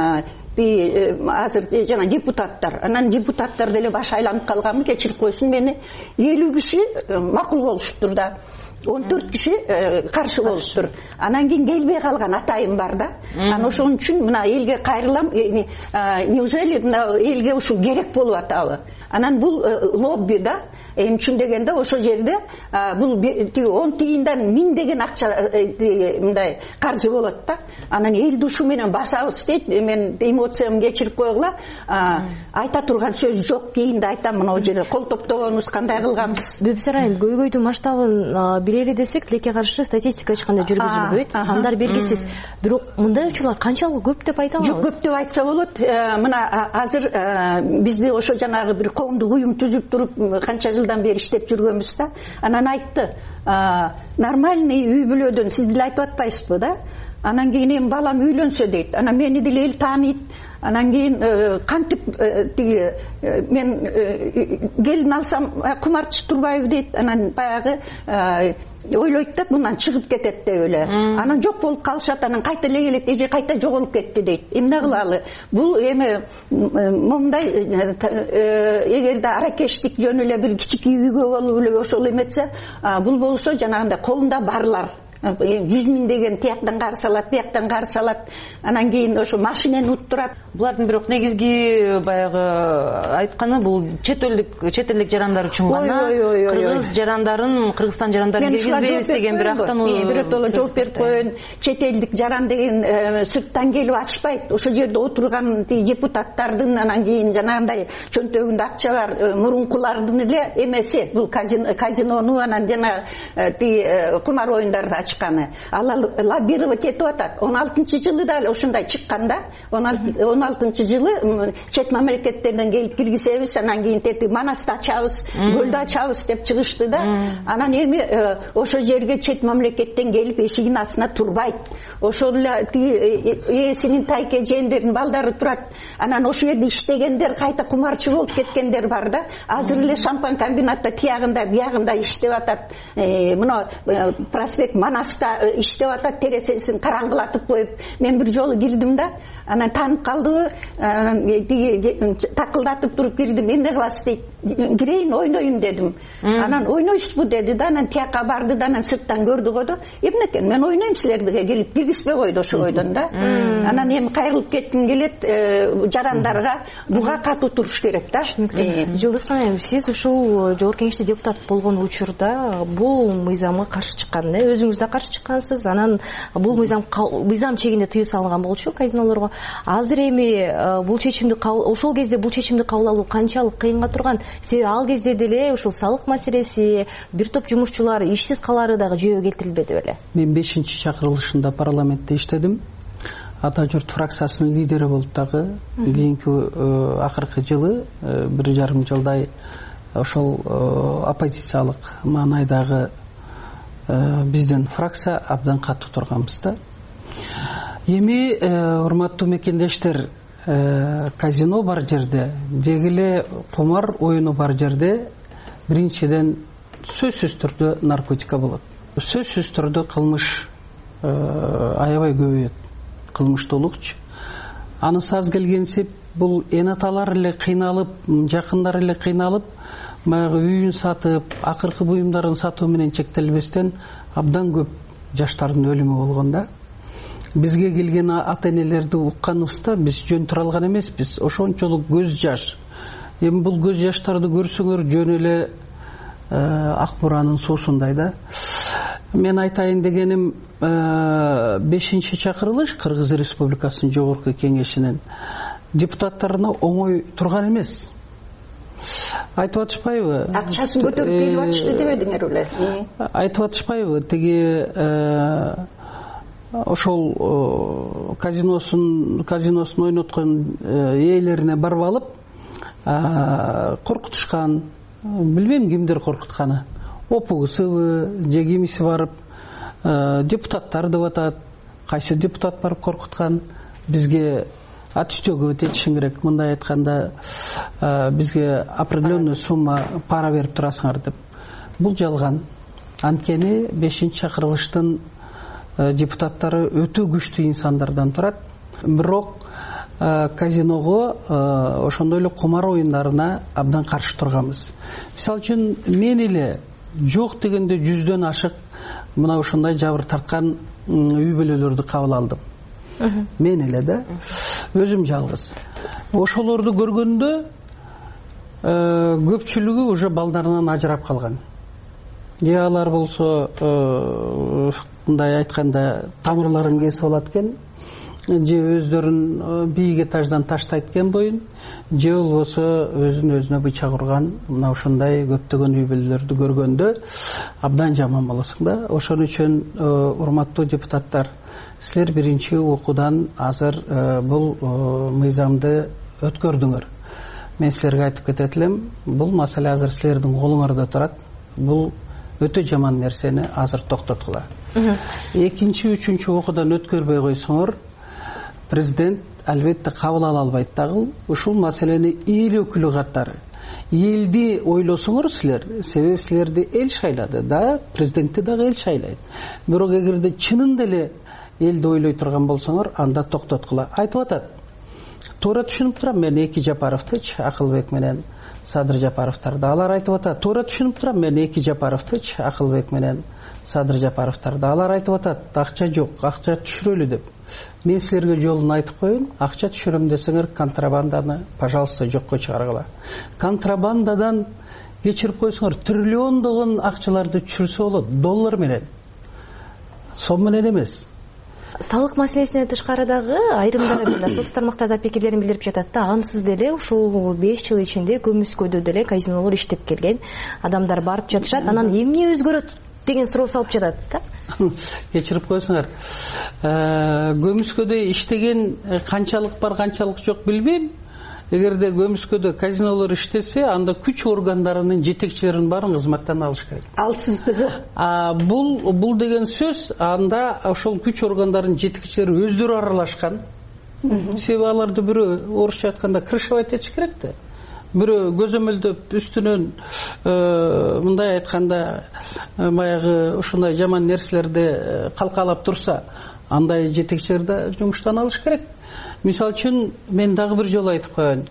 [SPEAKER 3] Азыр жана депутаттар. Анан депутаттар деле баш айланып калганмы, кечирип койсун мени. элүү киши макул болуштур да. он төрт киши каршы болуптур. Анан кийин келбей калган атайым бар да. Анан ошон үчүн мына элге кайрылам. Неужели мына элге ушул керек болуп атабы? Анан бул лобби да. Эми үчүн дегенде ошо жерде бул он тыйындан миң деген акча мындай каржы болот да. Анан эл душу менен басабыз дейт. Мен эмоциямды кечирип койгула. Айта турган сөз жок. Кийинде айтам, мына жерде кол топтогонубуз кандай кылганбыз.
[SPEAKER 18] Бибисар айым, көйгөйдүн масштабын билели десек, тилекке каршы статистика эч кандай жүргүзүлбөйт. Сандар белгисиз. Бирок мындай учурлар канчалык көп деп айта алабыз?
[SPEAKER 3] Жок, көп деп айтса болот. Мына азыр бизде ошо жанагы бир коомдук уюм түзүп туруп канча жылдан бери иштеп жүргөнбүз да. Анан айтты, нормальный үй бүлөдөн сиз деле айтып атпайсызбы да? Анан кийин эми балам үйлөнсө дейт. Анан мени деле эл тааныйт. Анан кийин кантип тиги мен келин алсам кумарчы турбайбы дейт. Анан баягы ойлойт да, мындан чыгып кетет деп эле. Анан жок болуп калышат, анан кайта эле келет, эже кайта жоголуп кетти дейт. Эмне кылалы? Бул эми момундай эгерде аракештик жөнү эле бир кичикей үйгө болуп эле ошол эметсе, бул болсо жанагындай колунда барлар жүз миң деген тияктан карыз алат, бияктан карыз алат. Анан кийин ошо машинени уттурат.
[SPEAKER 17] Булардын бирок негизги баягы айтканы бул чет элдик чет элдик жарандар үчүн гана. Кыргыз жарандарын, Кыргызстан жарандарын киргизбейбиз деген бир актан
[SPEAKER 3] бирөтөлө жооп берип коеюн. Чет элдик жаран деген сырттан келип ачпайт. Ошо жерде отурган депутаттардын, анан кийин жанагындай чөнтөгүндө акча бар мурункулардын эле эмеси. Бул казинону анан жана кумар оюндарды ачканы. Алар лоббировать этип атат. он алтынчы жылы да ошондой чыкканда, он алтынчы жылы чет мамлекеттерден келип киргизебиз, анан кийин тети Манасты ачабыз, көлдү ачабыз деп чыгышты да. Анан эми ошо жерге чет мамлекеттен келип эшигин астына турбайт. Ошол эле ээсинин тайке жээндердин балдары турат. Анан ошол жерде иштегендер кайта кумарчы болуп кеткендер бар да. Азыр эле шампан комбинатта тиягында, биягында иштеп атат. Мына проспект Манаста иштеп атат, терезесин караңгылатып коюп. Мен бир жолу кирдим да, анан таанып калдыбы, такылдатып туруп кирдим. Эмне кыласыз дейт. Кирейин, ойноюн дедим. Анан ойнойсузбу деди да, анан тияка барды да, анан сырттан көрдү го. Эмне экен, мен ойнойм силерге келип киргизбей койду ошо бойдон да. Анан эми кайрылып кетким келет, жарандарга буга катуу туруш керек да.
[SPEAKER 18] Жылдыз айым, сиз ушул жогорку кеңеште депутат болгон учурда бул мыйзамга каршы чыккан, өзүңүз да каршы чыккансыз. Анан бул мыйзам мыйзам чегинде тыюу салынган болчу казинолорго. Азыр эми бул чечимди ошол кезде бул чечимди кабыл алуу канчалык кыйынга турган? Себеби ал кезде деле ушул салык маселеси, бир топ жумушчулар ишсиз калары дагы жүйөгө келтирилбеди беле?
[SPEAKER 20] Мен бешинчи чакырылышында парламентте иштедим. Ата журт фракциясынын лидери болуп дагы кийинки акыркы жылы бир жарым жылдай ошол оппозициялык маанайдагы биздин фракция абдан катуу турганбыз да. Эми урматтуу мекендештер, казино бар жерде, деги эле кумар оюну бар жерде биринчиден сөзсүз түрдө наркотика болот. Сөзсүз түрдө кылмыш аябай көбөйөт. кылмыштуулукчу. Анысы аз келгенсип бул эн аталар эле кыйналып, жакындар эле кыйналып, баягы үйүн сатып, акыркы буюмдарын сатуу менен чектелбестен абдан көп жаштардын өлүмү болгон да. Бизге келген ата энелерди укканыбызда биз жөн тура алган эмеспиз. Ошончолук көз жаш. Эми бул көз жаштарды көрсөңөр жөн эле ак буранын суусундай да. Мен айтайын дегеним, бешинчи чакырылыш Кыргыз Республикасынын жогорку кеңешинин депутаттарына оңой турган эмес. Айтып атышпайбы?
[SPEAKER 3] Акчасын көтөрүп келип атышты дебедиңер эле.
[SPEAKER 20] Айтып атышпайбы? Тиги ошол казиносун казиносун ойноткон ээлерине барып алып коркутушкан. Билбейм кимдер коркутканы. Опугусубу же кимиси барып депутаттар деп атат. Кайсы депутат барып коркуткан? Бизге атүстөгө өтетишиң керек. Мындай айтканда бизге определенный сумма пара берип турасыңар деп. Бул жалган. Анткени бешинчи чакырылыштын депутаттары өтө күчтүү инсандардан турат. Бирок казиного ошондой эле кумар оюндарына абдан каршы турганбыз. Мисалы үчүн мен эле жок дегенде жүздөн ашык мына ошондой жабыр тарткан үй бүлөлөрдү кабыл алдым. Мен эле да, өзүм жалгыз. Ошолорду көргөндө көпчүлүгү уже балдарынан ажырап калган. Же алар болсо мындай айтканда тамырларын кесип алат экен, же өздөрүн бийик этаждан таштайт экен боюн, же болбосо өзүн өзүнө бычак урган мына ушундай көптөгөн үй бүлөлөрдү көргөндө абдан жаман болосуң да. Ошон үчүн урматтуу депутаттар, силер биринчи окуудан азыр бул мыйзамды өткөрдүңөр. Мен силерге айтып кетет элем, бул маселе азыр силердин колуңарда турат. Бул өтө жаман нерсени азыр токтоткула. Экинчи, үчүнчү окуудан өткөрбөй койсоңор, президент албетте кабыл ала албайт дагы. Ушул маселени эл өкүлү катары элди ойлосоңор силер, себеби силерди эл шайлады да, президентти дагы эл шайлайт. Бирок эгерде чынында эле элди ойлой турган болсоңор, анда токтоткула. Айтып атат. Туура түшүнүп турам мен Эки Жапаровдучу, Акылбек менен Садыр Жапаровдарды. Алар айтып атат. Туура түшүнүп турам мен Эки Жапаровдучу, Акылбек менен Садыр Жапаровдарды. Алар айтып атат, акча жок, акча түшүрөлү деп. Мен силерге жолун айтып коеюн, акча түшүрөм десеңер, контрабанданы, пожалуйста, жокко чыгаргыла. Контрабандадан кечирип койсоңор, триллиондогон акчаларды түшүрсө болот, доллар менен. Сом менен эмес.
[SPEAKER 18] Салык маселесинен тышкары дагы айрымдар сот тармактарда пикирлерин билдирип жатат да, ансыз деле ушул беш жыл ичинде көмүскөдө деле казинолор иштеп келген, адамдар барып жатышат, анан эмне өзгөрөт деген суроо салып жатат да.
[SPEAKER 20] Кечирип койсоңор, көмүскөдө иштеген канчалык бар, канчалык жок билбейм. Эгерде көмүскөдө казинолор иштесе, анда күч органдарынын жетекчилеринин баарын кызматтан алыш керек.
[SPEAKER 3] Алсыздыгы.
[SPEAKER 20] Бул бул деген сөз, анда ошол күч органдарынын жетекчилери өздөрү аралашкан. Себеби аларды бирөө орусча айтканда крышевать этиш керек да. Бирөө көзөмөлдөп үстүнөн мындай айтканда баягы ушундай жаман нерселерди калкалап турса, андай жетекчилер да жумуштан алыш керек. Мисалы үчүн мен дагы бир жолу айтып коеюн.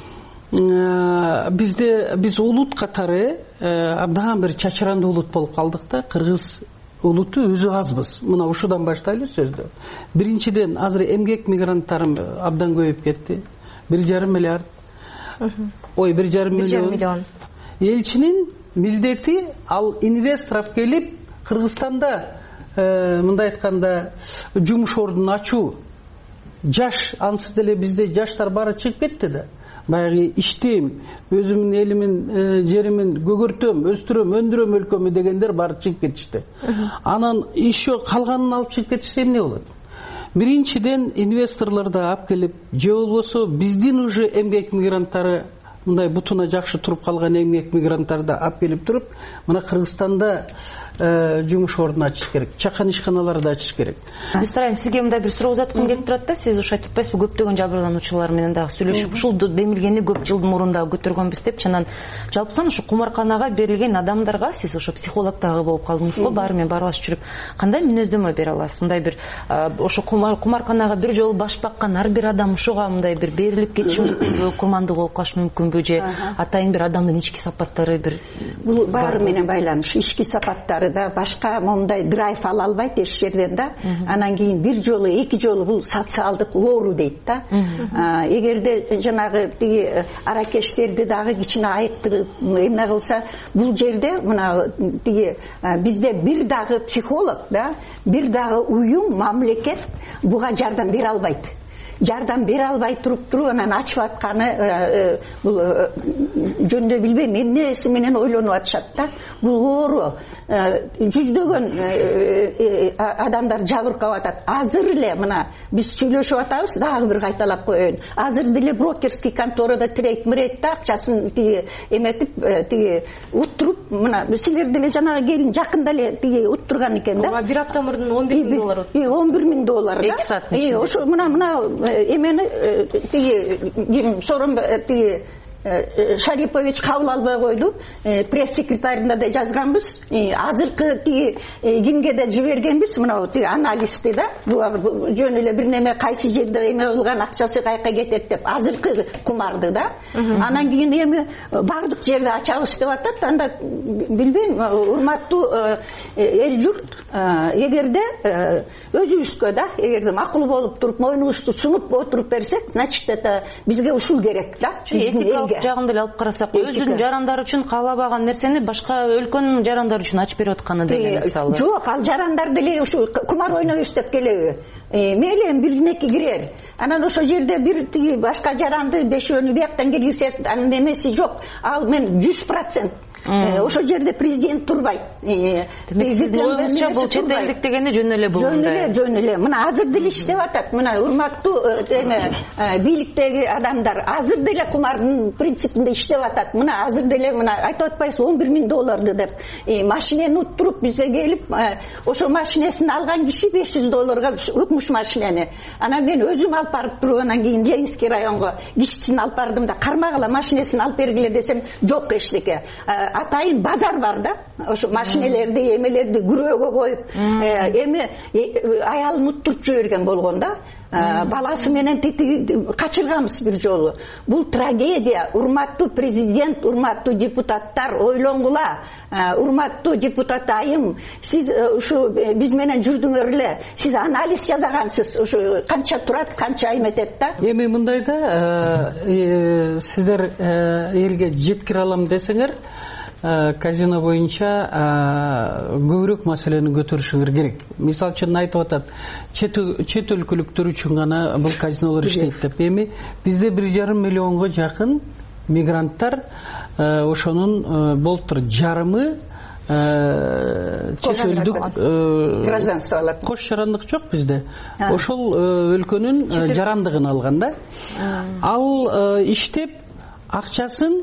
[SPEAKER 20] Бизде биз улут катары абдан бир чачыранды улут болуп калдык да. Кыргыз улуту өзү азбыз. Мына ушудан баштайлы сөздү. Биринчиден азыр эмгек мигранттары абдан көбөйүп кетти. бир жарым миллиард. Ой, бир жарым миллион. Элчинин милдети ал инвестор келип Кыргызстанда мындай айтканда жумуш ордун ачуу. Жаш, ансыз деле бизде жаштар баары чыгып кетти да. Баягы иштейм, өзүмдүн элимин, жеримин көгөртөм, өстүрөм, өндүрөм өлкөмү дегендер баары чыгып кетишти. Анан еще калганын алып чыгып кетишсе эмне болот? Биринчиден инвесторлорду алып келип, же болбосо биздин уже эмгек мигранттары, мындай бутуна жакшы туруп калган эмгек мигранттарды алып келип туруп, мына Кыргызстанда жумуш ордун ачыш керек, чакан ишканаларды ачыш керек.
[SPEAKER 17] Бистрайым, сизге мындай бир суроо узаткым келип турат да. Сиз ошо айтып атпайсызбы, көптөгөн жабырлануучулар менен дагы сүйлөшүп, ушул демилгени көп жылдын мурун дагы көтөргөнбүз деп. Чынан жалпысынан ошо кумарканага берилген адамдарга сиз ошо психолог дагы болуп калдыңыз го, баары менен баарлашып жүрүп, кандай мүнөздөмө бере аласыз? Мындай бир ошо кумарканага бир жолу баш баккан ар бир адам ушуга мындай бир берилип кетиши мүмкүнбү, курмандык болуп калышы мүмкүнбү, же атайын бир адамдын ички сапаттары бир?
[SPEAKER 3] Бул баары менен байланыш. Ички сапаттары да башка мондай драйв ала албайт эч жерден да. Анан кийин бир жолу, эки жолу бул социалдык оору дейт да. Эгерде жанагы тиги аракештерди дагы кичине айыктырып эмне кылса, бул жерде мына тиги бизде бир дагы психолог да, бир дагы уюм, мамлекет буга жардам бере албайт. Жардам бере албай туруп туруп анан ачып атканы бул жөнүндө билбейм, эмнеси менен ойлонуп атышат да. Бул оору жүздөгөн адамдар жабыркап атат. Азыр эле мына биз сүйлөшүп атабыз, дагы бир кайталап коеюн. Азыр деле брокерский конторада трейд мрейт да, акчасын тиги эметип тиги уттуруп, мына силер деле жанагы келин жакында эле тиги уттурган экен да.
[SPEAKER 18] Бир апта мурдун он бир миң доллар утту.
[SPEAKER 3] он бир миң доллар да.
[SPEAKER 17] эки сааттын ичинде.
[SPEAKER 3] Ошо мына мына эмени тиги ким сорон тиги Шарипович кабыл албай койду. Пресс-секретарында да жазганбыз. Азыркы тиги кимге да жибергенбиз, мына тиги анализди да. Жөн эле бир неме кайсы жерде эме кылган, акчасы кайка кетет деп, азыркы кумарды да. Анан кийин эми бардык жерде ачабыз деп атат. Анда билбейм, урматтуу эл журт, эгерде өзүбүзгө да, эгерде макул болуп туруп, мойнубузду сунуп отуруп берсек, значит это бизге ушул керек да.
[SPEAKER 17] Жагын деле алып карасак, өзүнүн жарандары үчүн каалабаган нерсени башка өлкөнүн жарандары үчүн ачып берип атканы деле мисалы.
[SPEAKER 3] Жок, ал жарандар деле ушу кумар ойнойбуз деп келеби? Мейли биринеки кирер. Анан ошо жерде бир тиги башка жаранды бешөөнү бияктан киргизет, анын эмеси жок. Ал мен жүз процент ошо жерде президент турбайт.
[SPEAKER 17] Демек сиздин оюңузча бул чет элдик дегени жөн эле бул.
[SPEAKER 3] Жөн эле, жөн эле. Мына азыр деле иштеп атат. Мына урматтуу эме бийликтеги адамдар азыр деле кумардын принципинде иштеп атат. Мына азыр деле мына айтып атпайсыз он бир миң долларды деп. Машинени уттуруп бизге келип, ошо машинесин алган киши беш жүз долларга өкмүш машинени. Анан мен өзүм алып барып туруп, анан кийин Ленинский районго кишисин алып бардым да, кармагыла машинесин алып бергиле десем, жок эчтеке. Атайын базар бар да, ошо машинелерди, эмелерди күрөөгө коюп, эми аялын уттуруп жиберген болгон да. Баласы менен качырганбыз бир жолу. Бул трагедия. Урматтуу президент, урматтуу депутаттар, ойлонгула. Урматтуу депутат айым, сиз ушу биз менен жүрдүңөр эле. Сиз анализ жасагансыз. Ушу канча турат, канча эметет да.
[SPEAKER 20] Эми мындай да, сиздер элге жеткире алам десеңер, казино боюнча көбүрөөк маселени көтөрүшүңөр керек. Мисалы үчүн айтып атат, чет өлкөлүктөр үчүн гана бул казинолор иштейт деп. Эми бизде бир жарым миллионго жакын мигранттар, ошонун болуптур жарымы чет элдик
[SPEAKER 3] гражданство алат.
[SPEAKER 20] Кош жарандык жок бизде. Ошол өлкөнүн жарандыгын алган да. Ал иштеп акчасын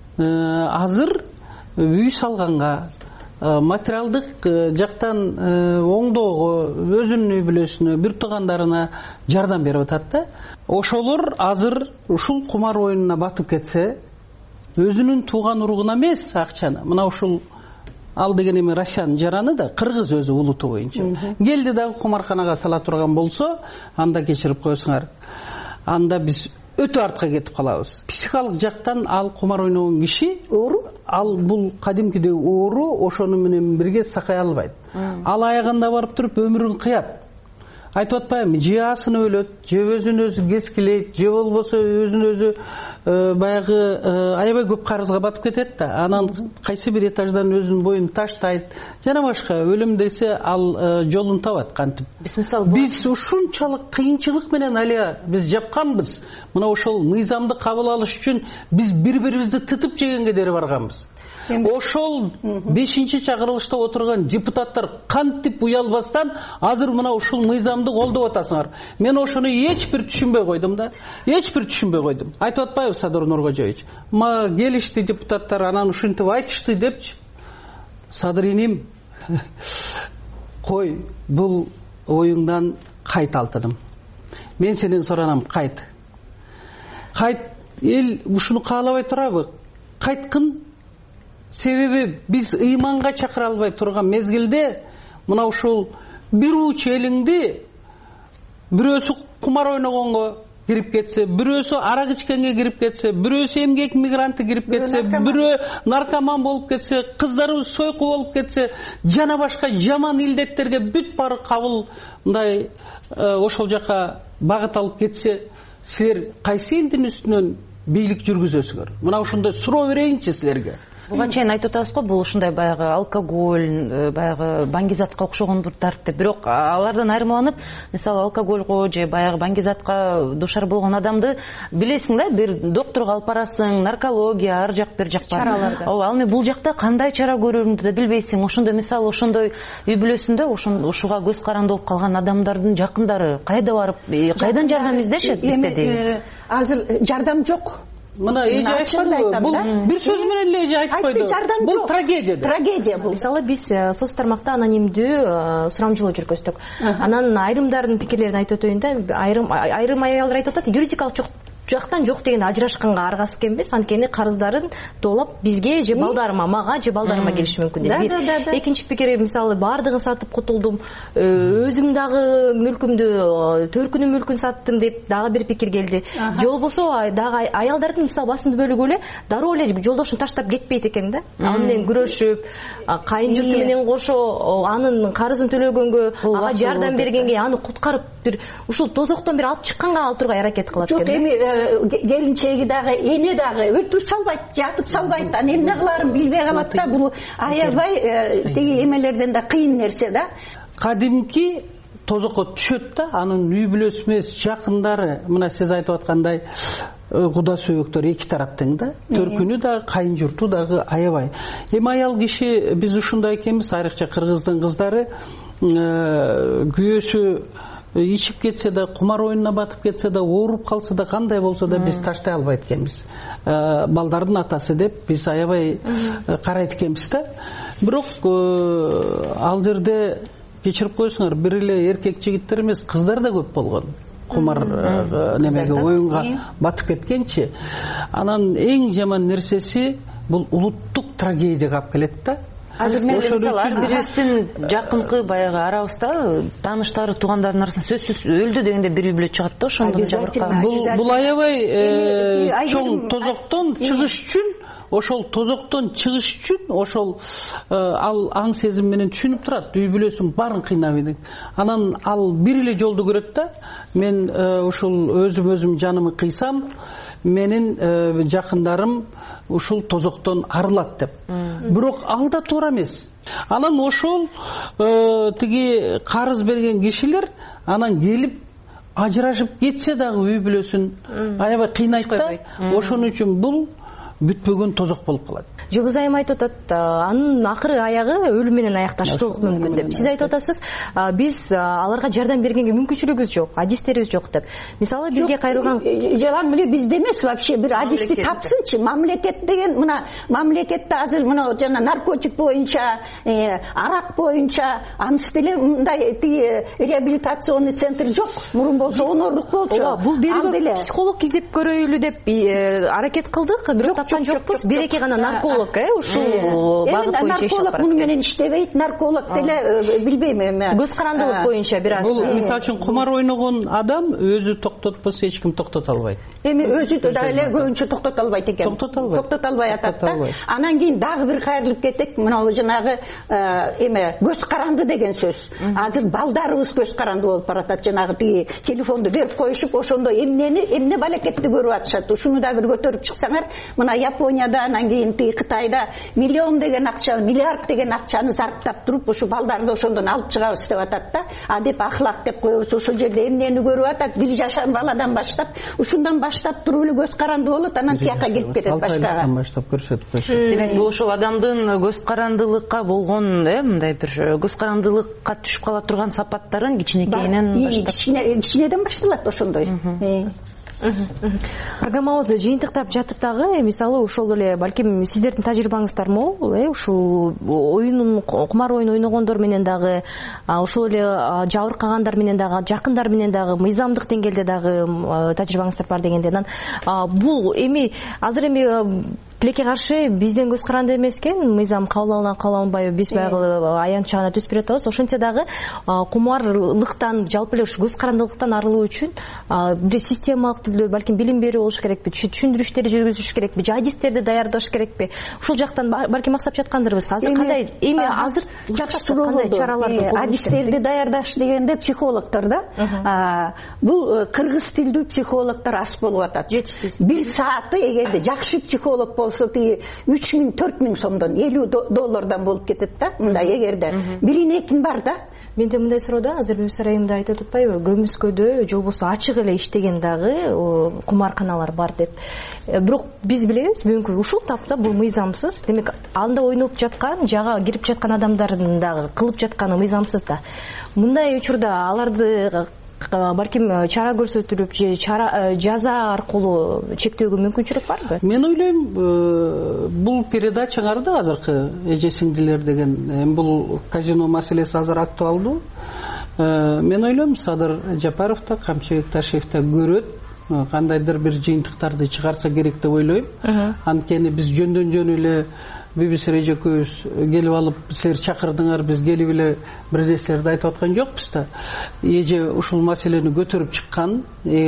[SPEAKER 20] азыр үй салганга, материалдык жактан оңдоого, өзүнүн үй бүлөсүнө, бир туугандарына жардам берип атат да. Ошолор азыр ушул кумар оюнуна батып кетсе, өзүнүн тууган уругуна эмес акчаны, мына ушул ал деген эми Россиянын жараны да, кыргыз өзү улуту боюнча келди дагы кумарканага сала турган болсо, анда кечирип коесуңар, анда биз өтө артка кетип калабыз. Психикалык жактан ал кумар ойногон киши оору, ал бул кадимкидей оору, ошону менен бирге сакай албайт. Ал аягында барып туруп өмүрүн кыят. Айтып атпаймынбы, же асын өлөт, же өзүн өзү кескилейт, же болбосо өзүн өзү баягы аябай көп карызга батып кетет да. Анан кайсы бир этаждан өзүнүн боюн таштайт. Жана башка өлүм десе ал жолун табат кантип.
[SPEAKER 17] Биз мисалы
[SPEAKER 20] биз ушунчалык кыйынчылык менен алия биз жапканбыз. Мына ошол мыйзамды кабыл алыш үчүн биз бири-бирибизди тытып жегенге дери барганбыз. Ошол бешинчи чакырылышта отурган депутаттар кантип уялбастан азыр мына ушул мыйзамды колдоп атасыңар. Мен ошону эч бир түшүнбөй койдум да. Эч бир түшүнбөй койдум. Айтып атпайбы Садыр Нуркожоевич? Ма келишти депутаттар, анан ушинтип айтышты депчи. Садыр иним, кой, бул оюңдан кайт алтыным. Мен сенен соранам, кайт. Кайт, эл ушуну каалабай турабы? Кайткын. Себеби биз ыйманга чакыра албай турган мезгилде мына ушул бир уч элиңди бирөөсү кумар ойногонго кирип кетсе, бирөөсү арак ичкенге кирип кетсе, бирөөсү эмгек мигранты кирип кетсе, бирөө наркоман болуп кетсе, кыздарыбыз сойку болуп кетсе, жана башка жаман илдеттерге бүт баары кабыл мындай ошол жака багыт алып кетсе, силер кайсы элдин үстүнөн бийлик жүргүзөсүңөр? Мына ушундай суроо берейинчи силерге.
[SPEAKER 17] Буга чейин айтып атабыз го, бул ушундай баягы алкоголь, баягы баңгизатка окшогон бир тартип, бирок алардан айырмаланып, мисалы алкогольго же баягы баңгизатка душар болгон адамды билесиң да, бир доктурга алып барасың, наркология, ар жак бир жак бар. Ооба, ал эми бул жакта кандай чара көрөрүңдү да билбейсиң. Ошондо мисалы ошондой үй бүлөсүндө ушуга көз каранды болуп калган адамдардын жакындары кайда барып, кайдан жардам издешет бизде дейби?
[SPEAKER 3] Азыр жардам жок.
[SPEAKER 20] Мына эже айтпады, бул бир сөз менен эле эже айтып койду. Бул трагедия.
[SPEAKER 3] Трагедия бул.
[SPEAKER 18] Мисалы биз соц тармакта анонимдүү сурамжылоо жүргүздүк. Анан айрымдардын пикирлерин айтып өтөйүн да, айрым айрым аялдар айтып атат, юридикалык жактан жок деген ажырашканга аргасыз эмес, анткени карыздарын тоолап бизге же балдарыма, мага же балдарыма келиши мүмкүн деп. Экинчи пикир, мисалы баардыгын сатып кутулдум, өзүм дагы мүлкүмдү, төркүнүм мүлкүн саттым деп дагы бир пикир келди. Же болбосо дагы аялдардын мисалы басымдуу бөлүгү эле дароо эле жолдошун таштап кетпейт экен да. Ал менен күрөшүп, кайын журту менен кошо анын карызын төлөгөнгө, ага жардам бергенге, аны куткарып бир ушул тозоктон бир алып чыкканга ал тургай аракет кылат экен.
[SPEAKER 3] Келинчеги дагы, эне дагы өтүп салбайт, жатып салбайт, анан эмне кыларын билбей калат да. Бул аябай тиги эмелерден да кыйын нерсе да.
[SPEAKER 20] Кадимки тозокко түшөт да, анын үй бүлөсү эмес, жакындары, мына сиз айтып аткандай куда сөөктөр эки тараптын да, төркүнү дагы, кайын журту дагы аябай. Эми аял киши биз ушундай экенбиз, айрыкча кыргыздын кыздары күйөөсү ичип кетсе да, кумар оюнуна батып кетсе да, ооруп калса да, кандай болсо да биз таштай албайт экенбиз. Балдардын атасы деп биз аябай карайт экенбиз да. Бирок ал жерде кечирип коесуңар, бир эле эркек жигиттер эмес, кыздар да көп болгон. Кумар немеге оюнга батып кеткенчи. Анан эң жаман нерсеси бул улуттук трагедияга алып келет да.
[SPEAKER 17] Азыр мен мисалы ар бирибиздин жакынкы баягы арабызда тааныштары, туугандардын арасында сөзсүз өлдү дегенде бир үй бүлө чыгат да, ошондон жабыркаган.
[SPEAKER 20] Бул аябай чоң тозоктон чыгыш үчүн, ошол тозоктон чыгыш үчүн ошол ал аң сезим менен түшүнүп турат, үй бүлөсүн баарын кыйнабайт. Анан ал бир эле жолду көрөт да, мен ушул өзүм өзүм жанымы кыйсам, менин жакындарым ушул тозоктон арылат деп. Бирок ал да туура эмес. Анан ошол тиги карыз берген кишилер анан келип ажырашып кетсе дагы үй бүлөсүн аябай кыйнайт да. Ошон үчүн бул бүтпөгөн тозок болуп калат.
[SPEAKER 18] Жылдыз айым айтып атат, анын акыры аягы өлүм менен аякташы болуп мүмкүн деп. Сиз айтып атасыз, биз аларга жардам бергенге мүмкүнчүлүгүбүз жок, адистерибиз жок деп. Мисалы бизге кайрылган
[SPEAKER 3] жалаң эле бизде эмес, вообще бир адисти тапсынчы. Мамлекет деген мына мамлекетте азыр мына жана наркотик боюнча, арак боюнча анысы деле мындай тиги реабилитационный центр жок. Мурун болсо онорлук болчу.
[SPEAKER 18] Бул берүүгө психолог издеп көрөйлү деп аракет кылдык, бирок тапкан жокпуз. Береке гана нарколог, э, ушул багыт боюнча иштеп
[SPEAKER 3] нарколог муну менен иштебейт, нарколог деле билбейм эми.
[SPEAKER 18] Көз карандылык боюнча бир аз.
[SPEAKER 20] Бул мисалы үчүн кумар ойногон адам өзү токтотпосо эч ким токтото албайт.
[SPEAKER 3] Эми өзү да эле көбүнчө токтото албайт экен.
[SPEAKER 20] Токтото албайт.
[SPEAKER 3] Токтото албай атат да. Анан кийин дагы бир кайрылып кетек, мына жанагы эме көз каранды деген сөз. Азыр балдарыбыз көз каранды болуп баратат, жанагы тиги телефонду берип коюшуп, ошондо эмнени, эмне балекетти көрүп атышат. Ушуну да бир көтөрүп чыксаңар, мына Японияда, анан кийин тиги Кытайда миллион деген акча, миллиард деген акчаны зарптап туруп, ушу балдарды ошондон алып чыгабыз деп атат да. А деп ахлак деп коебуз, ошол жерде эмнени көрүп атат, бир жашар баладан баштап, ушундан баштап туруп эле көз каранды болот, анан тияка келип кетет башкага.
[SPEAKER 20] Баштап көрсөтүп.
[SPEAKER 17] Демек бул ошол адамдын көз карандылыкка болгон, э, мындай бир көз карандылыкка түшүп кала турган сапаттарын кичинекейинен баштап.
[SPEAKER 3] Кичине кичинеден башталат ошондой.
[SPEAKER 18] программабызды жыйынтыктап жатып дагы мисалы ошол эле балким сиздердин тажрыйбаңыздар мол э ушул оюнун кумар оюн ойногондор менен дагы ошол эле жабыркагандар менен дагы жакындар менен дагы мыйзамдык деңгээлде дагы тажрыйбаңыздар бар дегенде анан бул эми азыр эми тилекке каршы бизден көз каранды эмес экен мыйзам кабыл алынат кабыл алынбайбы биз баягы аянтча гана түзүп берип атабыз ошентсе дагы кумарлыктан жалпы эле ушу көз карандылыктан арылуу үчүн бир системалык түрдө балким билим берүү болуш керекпи түшүндүрүү иштери жүргүзүш керекпи же адистерди даярдаш керекпи ушул жактан балким максап жаткандырбыз азыр кандай эми азыр кандай чараларды
[SPEAKER 3] адистерди даярдаш дегенде психологдор да бул кыргыз тилдүү психологдор аз болуп атат жетишсиз бир сааты эгерде жакшы психолог болсо тиги үч миң төрт миң сомдон элүү доллардан болуп кетет да мындай эгерде бирин экин бар да
[SPEAKER 18] менде мындай суроо да азыр Бүбүс Арайымда айтып атпайбы көмүскөдө же болбосо ачык эле иштеген дагы кумарканалар бар деп бирок биз билебиз бүгүнкү ушул тапта бул мыйзамсыз демек анда ойноп жаткан жага кирип жаткан адамдардын дагы кылып жатканы мыйзамсыз да мындай учурда аларды балким чара көрсөтүлүп же жаза аркылуу чектөөгө мүмкүнчүлүк барбы?
[SPEAKER 20] Мен ойлойм бул передачаңарда азыркы эже сиңдилер деген бул казино маселеси азыр актуалдуу. Мен ойлойм Садыр Жапаров да Камчыбек Ташиев да көрөт кандайдыр бир жыйынтыктарды чыгарса керек деп ойлойм. Анткени биз жөндөн жөн эле Бүбүс эже экөөбүз келип алып силер чакырдыңар биз келип эле бир нерселерди айтып аткан жокпуз да. Эже ушул маселени көтөрүп чыккан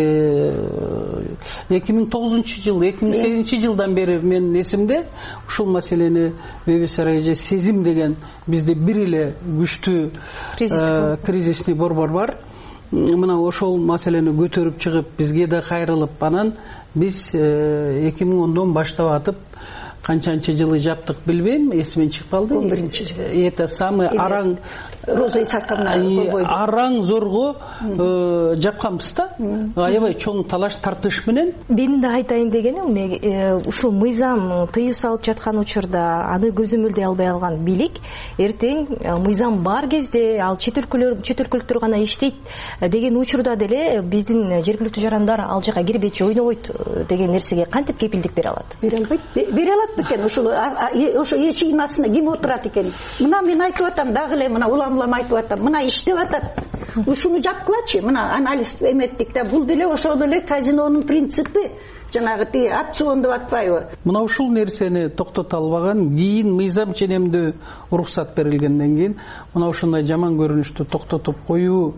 [SPEAKER 20] эки миң тогузунчу жыл эки миң сегизинчи жылдан бери менин эсимде ушул маселени Бүбүс эже сезим деген бизде бир эле күчтүү кризисный борбор бар. Мына ошол маселени көтөрүп чыгып бизге да кайрылып анан биз эки миң ондон баштап атып канчанчы жылы жаптык билбейм, эсимен чыгып калды.
[SPEAKER 3] он биринчи жыл.
[SPEAKER 20] Это самый араң
[SPEAKER 3] Роза Исаковна койбойду.
[SPEAKER 20] Араң зорго жапканбыз да. Аябай чоң талаш тартыш менен.
[SPEAKER 18] Мен да айтайын дегеним, ушул мыйзам тыюу салып жаткан учурда аны көзөмөлдөй албай алган бийлик эртең мыйзам бар кезде ал чет өлкөлөр чет өлкөлүктөр гана иштейт деген учурда деле биздин жергиликтүү жарандар ал жака кирбейт же ойнобойт деген нерсеге кантип кепилдик бере алат?
[SPEAKER 3] Бере албайт. Бере алат бекен ушул ошо эшигин астына ким отурат экен? Мына мен айтып атам дагы эле мына улам улам айтып атам. Мына иштеп атат. Ушуну жапкылачы. Мына анализ эметтик да. Бул деле ошол эле казинонун принципи. Жанагы ти опцион деп атпайбы?
[SPEAKER 20] Мына ушул нерсени токтото албаган, кийин мыйзам ченемдүү уруксат берилгенден кийин мына ушундай жаман көрүнүштү токтотуп коюу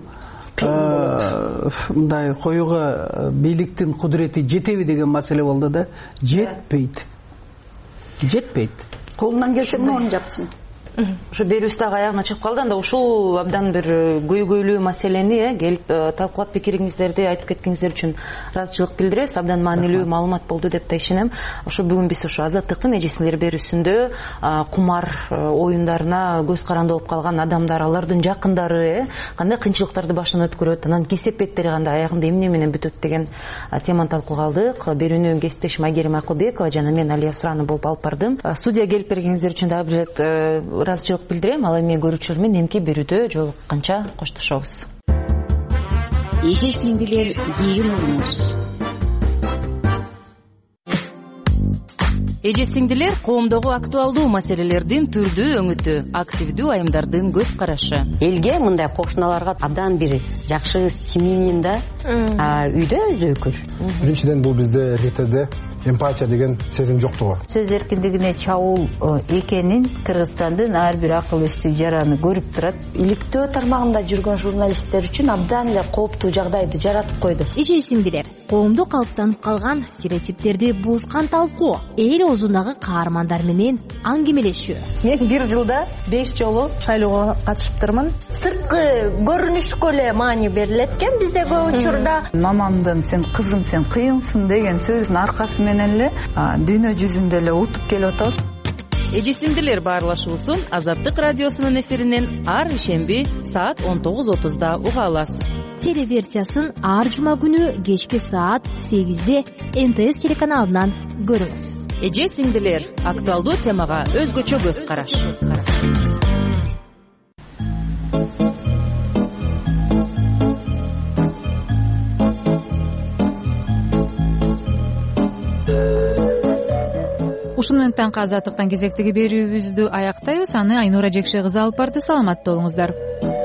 [SPEAKER 20] мындай коюуга бийликтин кудурети жетеби деген маселе болду да. Жетпейт. Жетпейт.
[SPEAKER 3] Колунан келсе муну жапсын.
[SPEAKER 17] Ушу берүүбүз дагы аягына чыгып калды. Анда ушул абдан бир көйгөйлүү маселени келип талкуулап пикириңиздерди айтып кеткениңиздер үчүн ыраазычылык билдиребиз. Абдан маанилүү маалымат болду деп да ишенем. Ошо бүгүн биз ушу Азаттыктын эже сиңдилер берүүсүндө кумар оюндарына көз каранды болуп калган адамдар, алардын жакындары кандай кыйынчылыктарды башынан өткөрөт, анан кесепеттери кандай, аягында эмне менен бүтөт деген теманы талкууга алдык. Берүүнү кесиптешим Айгерим Акылбекова жана мен Алия Суранова болуп алып бардым. Студияга келип бергениңиздер үчүн дагы бир ирет ыраазычылык билдирем. Ал эми көрүүчүлөр менен эмки берүүдө жолукканча коштошобуз.
[SPEAKER 21] Эже сиңдилер кийин уруңуз. Эже сиңдилер коомдогу актуалдуу маселелердин түрдүү өңүтү, активдүү айымдардын көз карашы.
[SPEAKER 22] Элге мындай кошуналарга абдан бир жакшы семьянин да үйдө өзөкүр.
[SPEAKER 23] Биринчиден бул бизде РТде эмпатия деген сезим жоктугу.
[SPEAKER 24] Сөз эркиндигине чабуул экенин Кыргызстандын ар бир акыл эстүү жараны көрүп турат. Иликтөө тармагында жүргөн журналисттер үчүн абдан эле кооптуу жагдайды жаратып койду.
[SPEAKER 21] Эже сиңдилер, коомдо калыптанып калган стереотиптерди бузган талкуу, эл оозундагы каармандар менен аңгемелешүү.
[SPEAKER 8] Мен бир жылда беш жолу шайлоого катышыптырмын.
[SPEAKER 25] Сырткы көрүнүшкө эле маани берилет экен бизде көп учурда.
[SPEAKER 26] Мамамдын сен кызым сен кыйынсың деген сөзүнүн аркасы менен эле дүйнө жүзүндө эле утуп келип атабыз.
[SPEAKER 21] Эже сиңдилер баарлашуусун Азаттык радиосунун эфиринен ар ишемби саат он тогуз отузда уга аласыз. Телеверсиясын ар жума күнү кечки саат сегизде эн тэ эс телеканалынан көрүңүз. Эже сиңдилер актуалдуу темага өзгөчө көз караш.
[SPEAKER 1] ушуну менен таңкы азаттыктан кезектеги берүүбүздү аяктайбыз. Аны Айнура Жекше кызы алып барды. Саламатта болуңуздар.